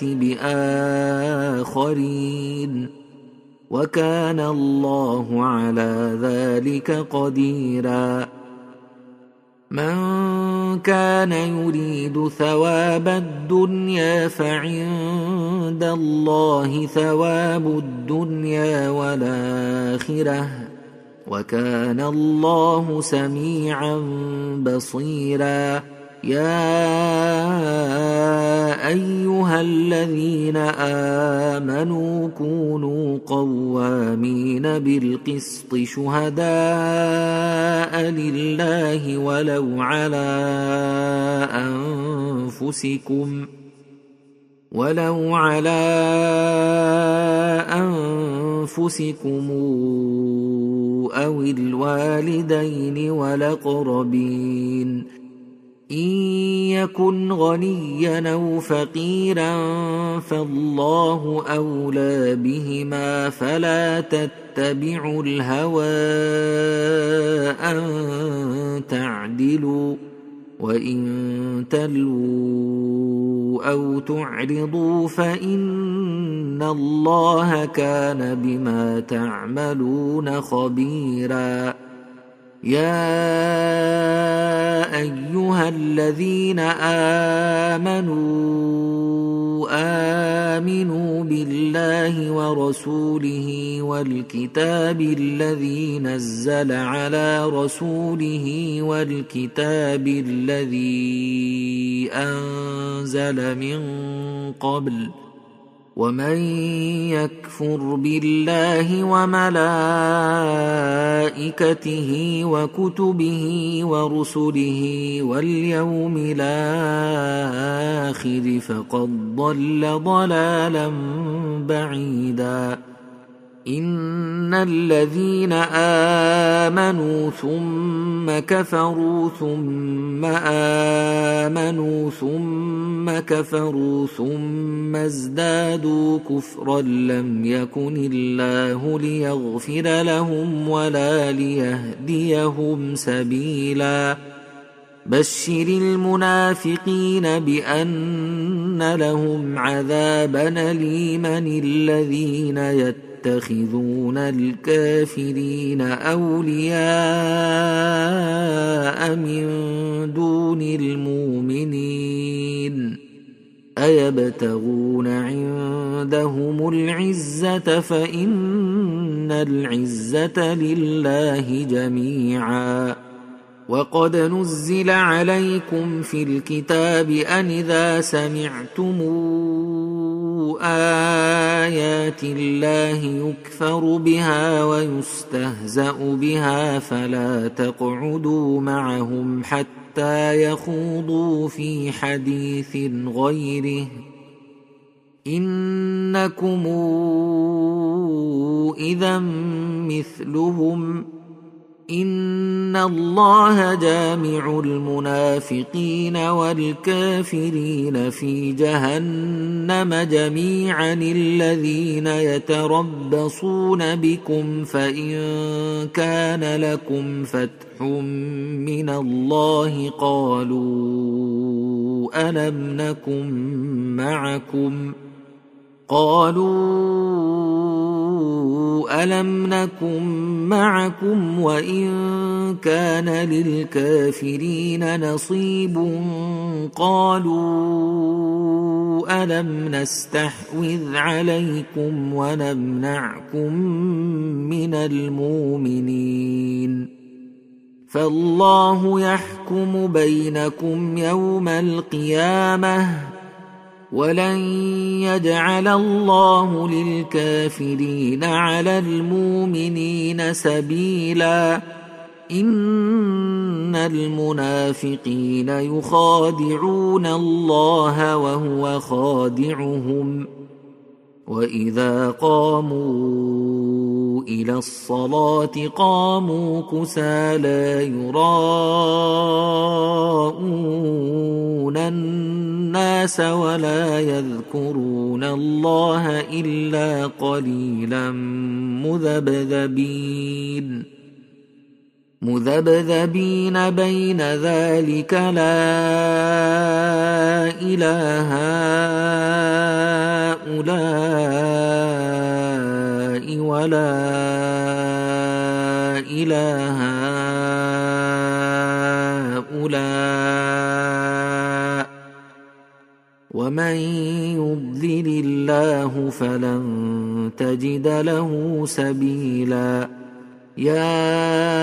بآخرين وكان الله على ذلك قديرا من كان يريد ثواب الدنيا فعند الله ثواب الدنيا والآخرة وكان الله سميعا بصيرا يا أيها الذين آمنوا كونوا قوامين بالقسط شهداء لله ولو على أنفسكم ولو على أنفسكم أو الوالدين والأقربين إن يكن غنيا أو فقيرا فالله أولى بهما فلا تتبعوا الهوى أن تعدلوا وإن تلووا أو تعرضوا فإن الله كان بما تعملون خبيرا يا أيها الذين آمنوا آمنوا بالله ورسوله والكتاب الذي نزل على رسوله والكتاب الذي أنزل من قبل ومن يكفر بالله وملائكته وكتبه ورسله واليوم الآخر فقد ضل ضلالا بعيدا إن الذين آمنوا ثم كفروا ثم آمنوا ثم كفروا ثم ازدادوا كفرا لم يكن الله ليغفر لهم ولا ليهديهم سبيلا بشر المنافقين بأن لهم عذابا أليما الذين يتخذون الكافرين أولياء من دون المؤمنين أيبتغون عندهم العزة فإن العزة لله جميعا وقد نزل عليكم في الكتاب أن إذا سمعتم آيات الله يكفر بها ويستهزأ بها فلا تقعدوا معهم حتى يخوضوا في حديث غيره إنكم إذا مثلهم إن الله جامع المنافقين والكافرين في جهنم جميعا الذين يتربصون بكم فإن كان لكم فتح من الله قالوا ألم نكن معكم قالوا ألم نكن معكم وإن كان للكافرين نصيب قالوا ألم نستحوذ عليكم ونمنعكم من المؤمنين فالله يحكم بينكم يوم القيامة ولن يجعل الله للكافرين على المؤمنين سبيلا إن المنافقين يخادعون الله وهو خادعهم وإذا قاموا إلى الصلاة قاموا كسالى يراءون الناس ولا يذكرون الله إلا قليلا مذبذبين مذبذبين بين ذلك لا إله هؤلاء ولا إله هؤلاء ومن يضلل الله فلن تجد له سبيلا يا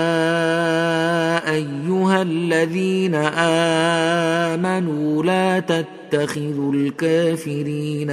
أيها الذين آمنوا لا تتخذوا الكافرين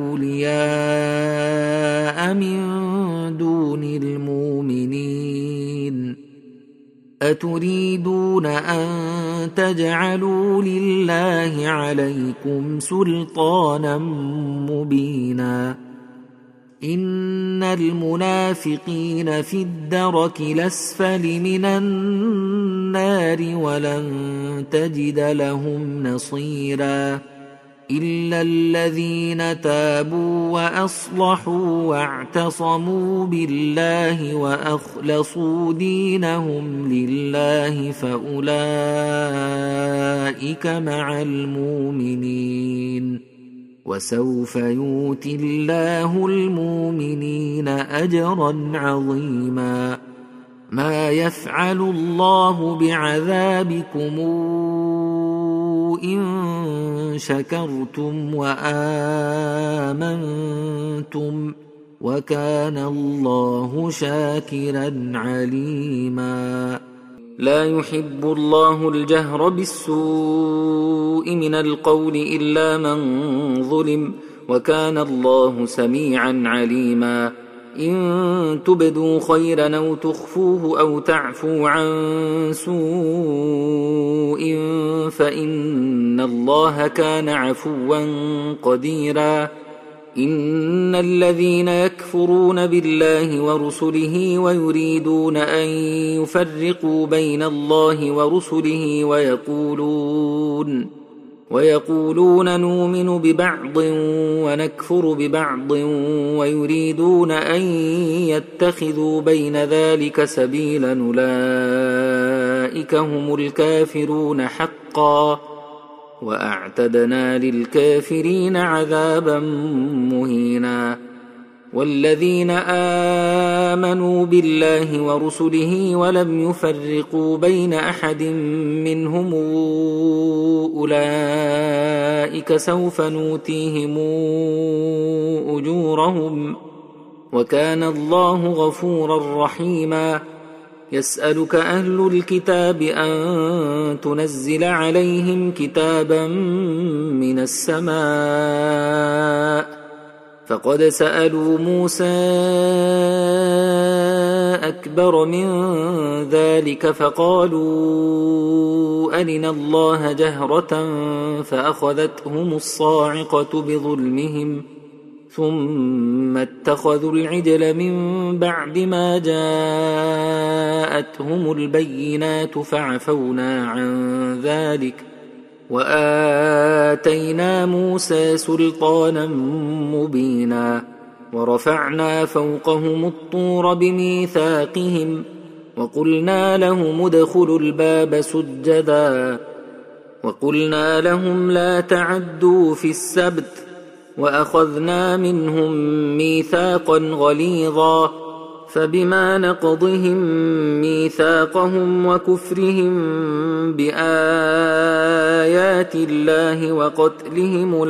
أولياء من دون المؤمنين أتريدون أن تجعلوا لله عليكم سلطانا مبينا إن المنافقين في الدرك الأسفل من النار ولن تجد لهم نصيرا إلا الذين تابوا وأصلحوا واعتصموا بالله وأخلصوا دينهم لله فأولئك مع المؤمنين وسوف يؤتي الله المؤمنين أجرا عظيما ما يفعل الله بعذابكم إن شكرتم وآمنتم وكان الله شاكرا عليما لا يحب الله الجهر بالسوء من القول إلا من ظلم وكان الله سميعا عليما إن تبدوا خيرا أو تخفوه أو تعفوا عن سوء فإن الله كان عفوا قديرا إن الذين يكفرون بالله ورسله ويريدون أن يفرقوا بين الله ورسله ويقولون ويقولون نؤمن ببعض ونكفر ببعض ويريدون أن يتخذوا بين ذلك سبيلا أولئك هم الكافرون حقا وأعتدنا للكافرين عذابا مهينا. والذين آمنوا بالله ورسله ولم يفرقوا بين أحد منهم أولئك سوف نؤتيهم أجورهم وكان الله غفورا رحيما. يسألك أهل الكتاب أن تنزل عليهم كتابا من السماء فقد سألوا موسى أكبر من ذلك فقالوا أرنا الله جهرة فأخذتهم الصاعقة بظلمهم ثم اتخذوا العجل من بعد ما جاءتهم البينات فعفونا عن ذلك وآتينا موسى سلطانا مبينا. ورفعنا فوقهم الطور بميثاقهم وقلنا لهم ادخلوا الباب سجدا وقلنا لهم لا تعدوا في السبت وأخذنا منهم ميثاقا غليظا فبما نقضهم ميثاقهم وكفرهم بآيات الله وقتلهم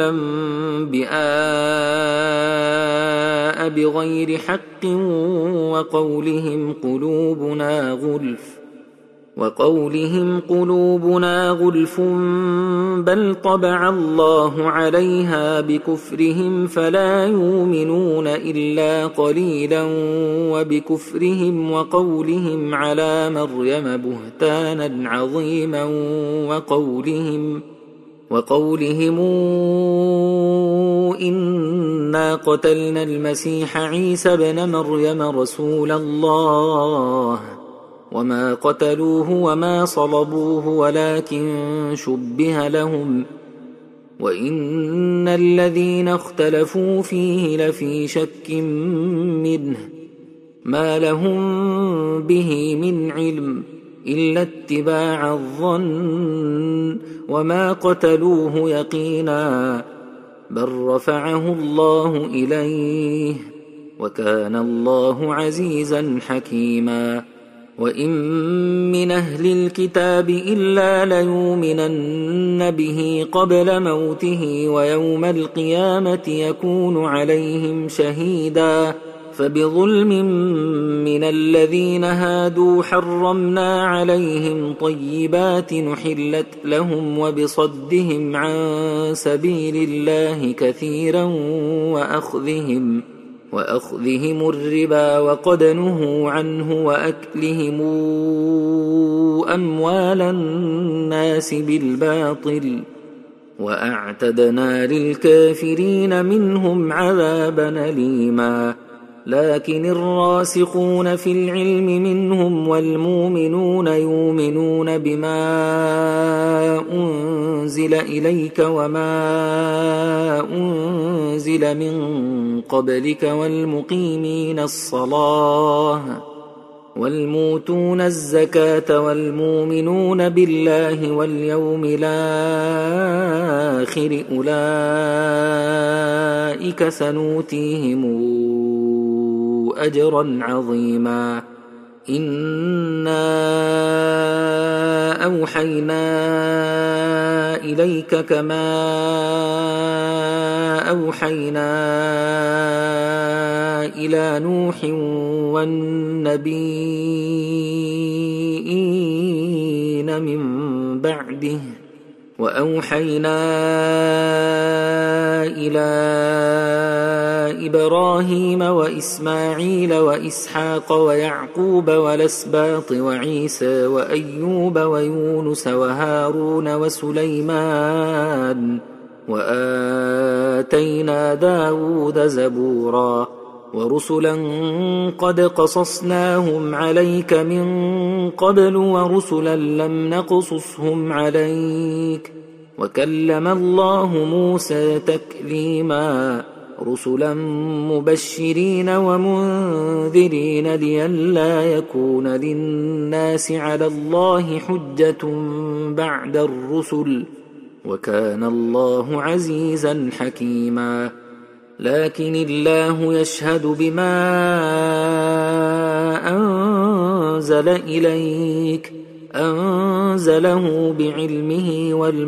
الأنبياء بغير حق وقولهم قلوبنا غلف وقولهم قلوبنا غلف بل طبع الله عليها بكفرهم فلا يؤمنون إلا قليلا وبكفرهم وقولهم على مريم بهتانا عظيما وقولهم وقولهم إنا قتلنا المسيح عيسى ابن مريم رسول الله وما قتلوه وما صلبوه ولكن شبه لهم وإن الذين اختلفوا فيه لفي شك منه ما لهم به من علم إلا اتباع الظن وما قتلوه يقينا بل رفعه الله إليه وكان الله عزيزا حكيما. وإن من أهل الكتاب إلا ليؤمنن به قبل موته ويوم القيامة يكون عليهم شهيدا فبظلم من الذين هادوا حرمنا عليهم طيبات نحلت لهم وبصدهم عن سبيل الله كثيرا وأخذهم وأخذهم الربا وقد نهوا عنه وأكلهم أموال الناس بالباطل وأعتدنا للكافرين منهم عذابا أليما. لكن الراسخون في العلم منهم والمؤمنون يؤمنون بما أنزل إليك وما أنزل من قبلك والمقيمين الصلاة والموتون الزكاة والمؤمنون بالله واليوم الآخر أولئك سنؤتيهم أجرا عظيما. إنا أوحينا إليك كما أوحينا إلى نوح والنبيين من بعده وأوحينا إلى إبراهيم وإسماعيل وإسحاق ويعقوب والأسباط وعيسى وأيوب ويونس وهارون وسليمان وآتينا داود زبورا ورسلا قد قصصناهم عليك من قبل ورسلا لم نقصصهم عليك وكلم الله موسى تكليما رسلا مبشرين ومنذرين لئلا يكون للناس على الله حجة بعد الرسل وكان الله عزيزا حكيما لكن الله يشهد بما أنزل إليك أنزله بعلمه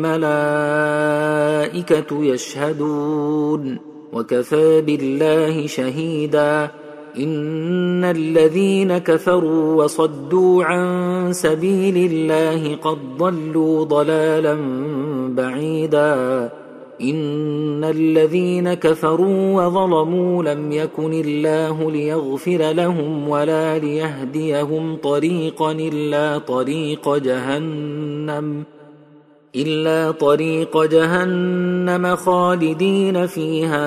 والملائكة يشهدون وكفى بالله شهيدا إن الذين كفروا وصدوا عن سبيل الله قد ضلوا ضلالا بعيدا إن الذين كفروا وظلموا لم يكن الله ليغفر لهم ولا ليهديهم طريقا إلا طريق جهنم إلا طريق جهنم خالدين فيها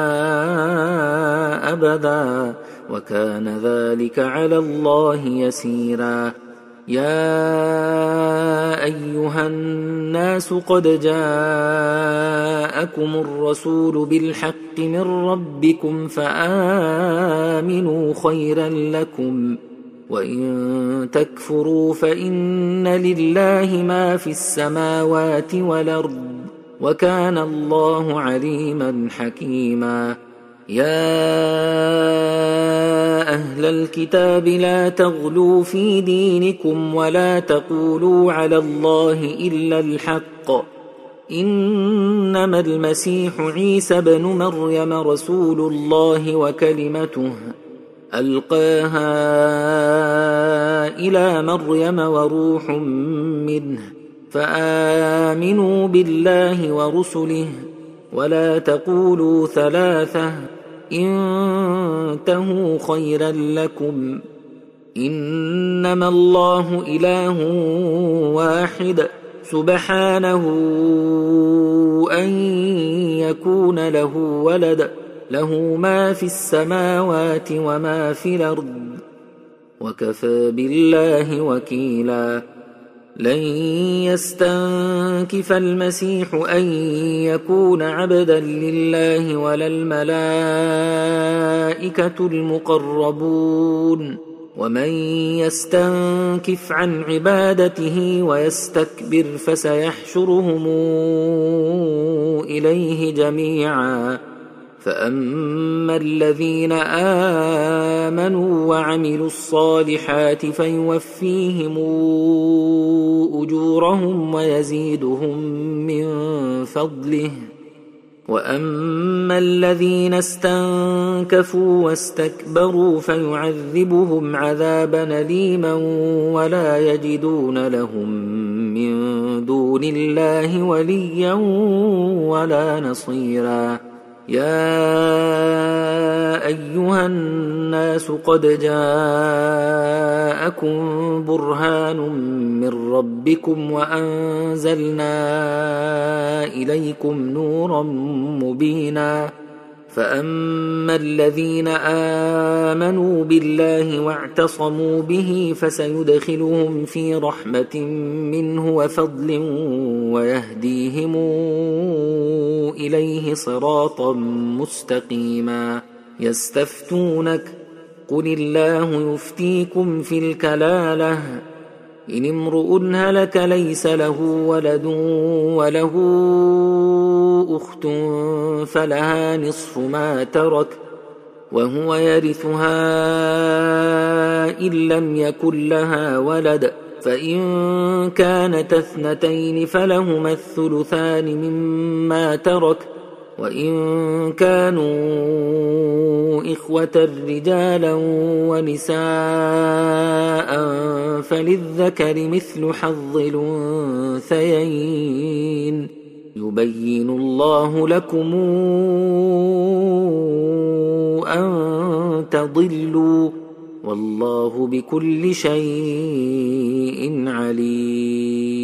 أبدا وكان ذلك على الله يسيرا يا أيها الناس قد جاءكم الرسول بالحق من ربكم فآمنوا خيرا لكم وإن تكفروا فإن لله ما في السماوات والأرض وكان الله عليما حكيما يا أهل الكتاب لا تغلوا في دينكم ولا تقولوا على الله إلا الحق إنما المسيح عيسى بن مريم رسول الله وكلمته ألقاها إلى مريم وروح منه فآمنوا بالله ورسله ولا تقولوا ثلاثة انتهوا خيرا لكم إنما الله إله واحد سبحانه أن يكون له ولد له ما في السماوات وما في الأرض وكفى بالله وكيلا لن يستنكف المسيح أن يكون عبدا لله ولا الملائكة المقربون ومن يستنكف عن عبادته ويستكبر فسيحشرهم إليه جميعا فأما الذين آمنوا وعملوا الصالحات فيوفيهم أجورهم ويزيدهم من فضله وأما الذين استنكفوا واستكبروا فيعذبهم عذابا أليما ولا يجدون لهم من دون الله وليا ولا نصيرا يا أيها الناس قد جاءكم برهان من ربكم وأنزلنا إليكم نورا مبينا فأما الذين آمنوا بالله واعتصموا به فسيدخلهم في رحمة منه وفضل ويهديهم إليه صراطا مستقيما يستفتونك قل الله يفتيكم في الكلالة إن امرؤ هلك ليس له ولد وله أخت فلها نصف ما ترك وهو يرثها إن لم يكن لها ولد فإن كانت اثنتين فلهما الثلثان مما ترك وإن كانوا إخوة رجالا ونساء فللذكر مثل حظ الأنثيين يبين الله لكم أن تضلوا والله بكل شيء عليم.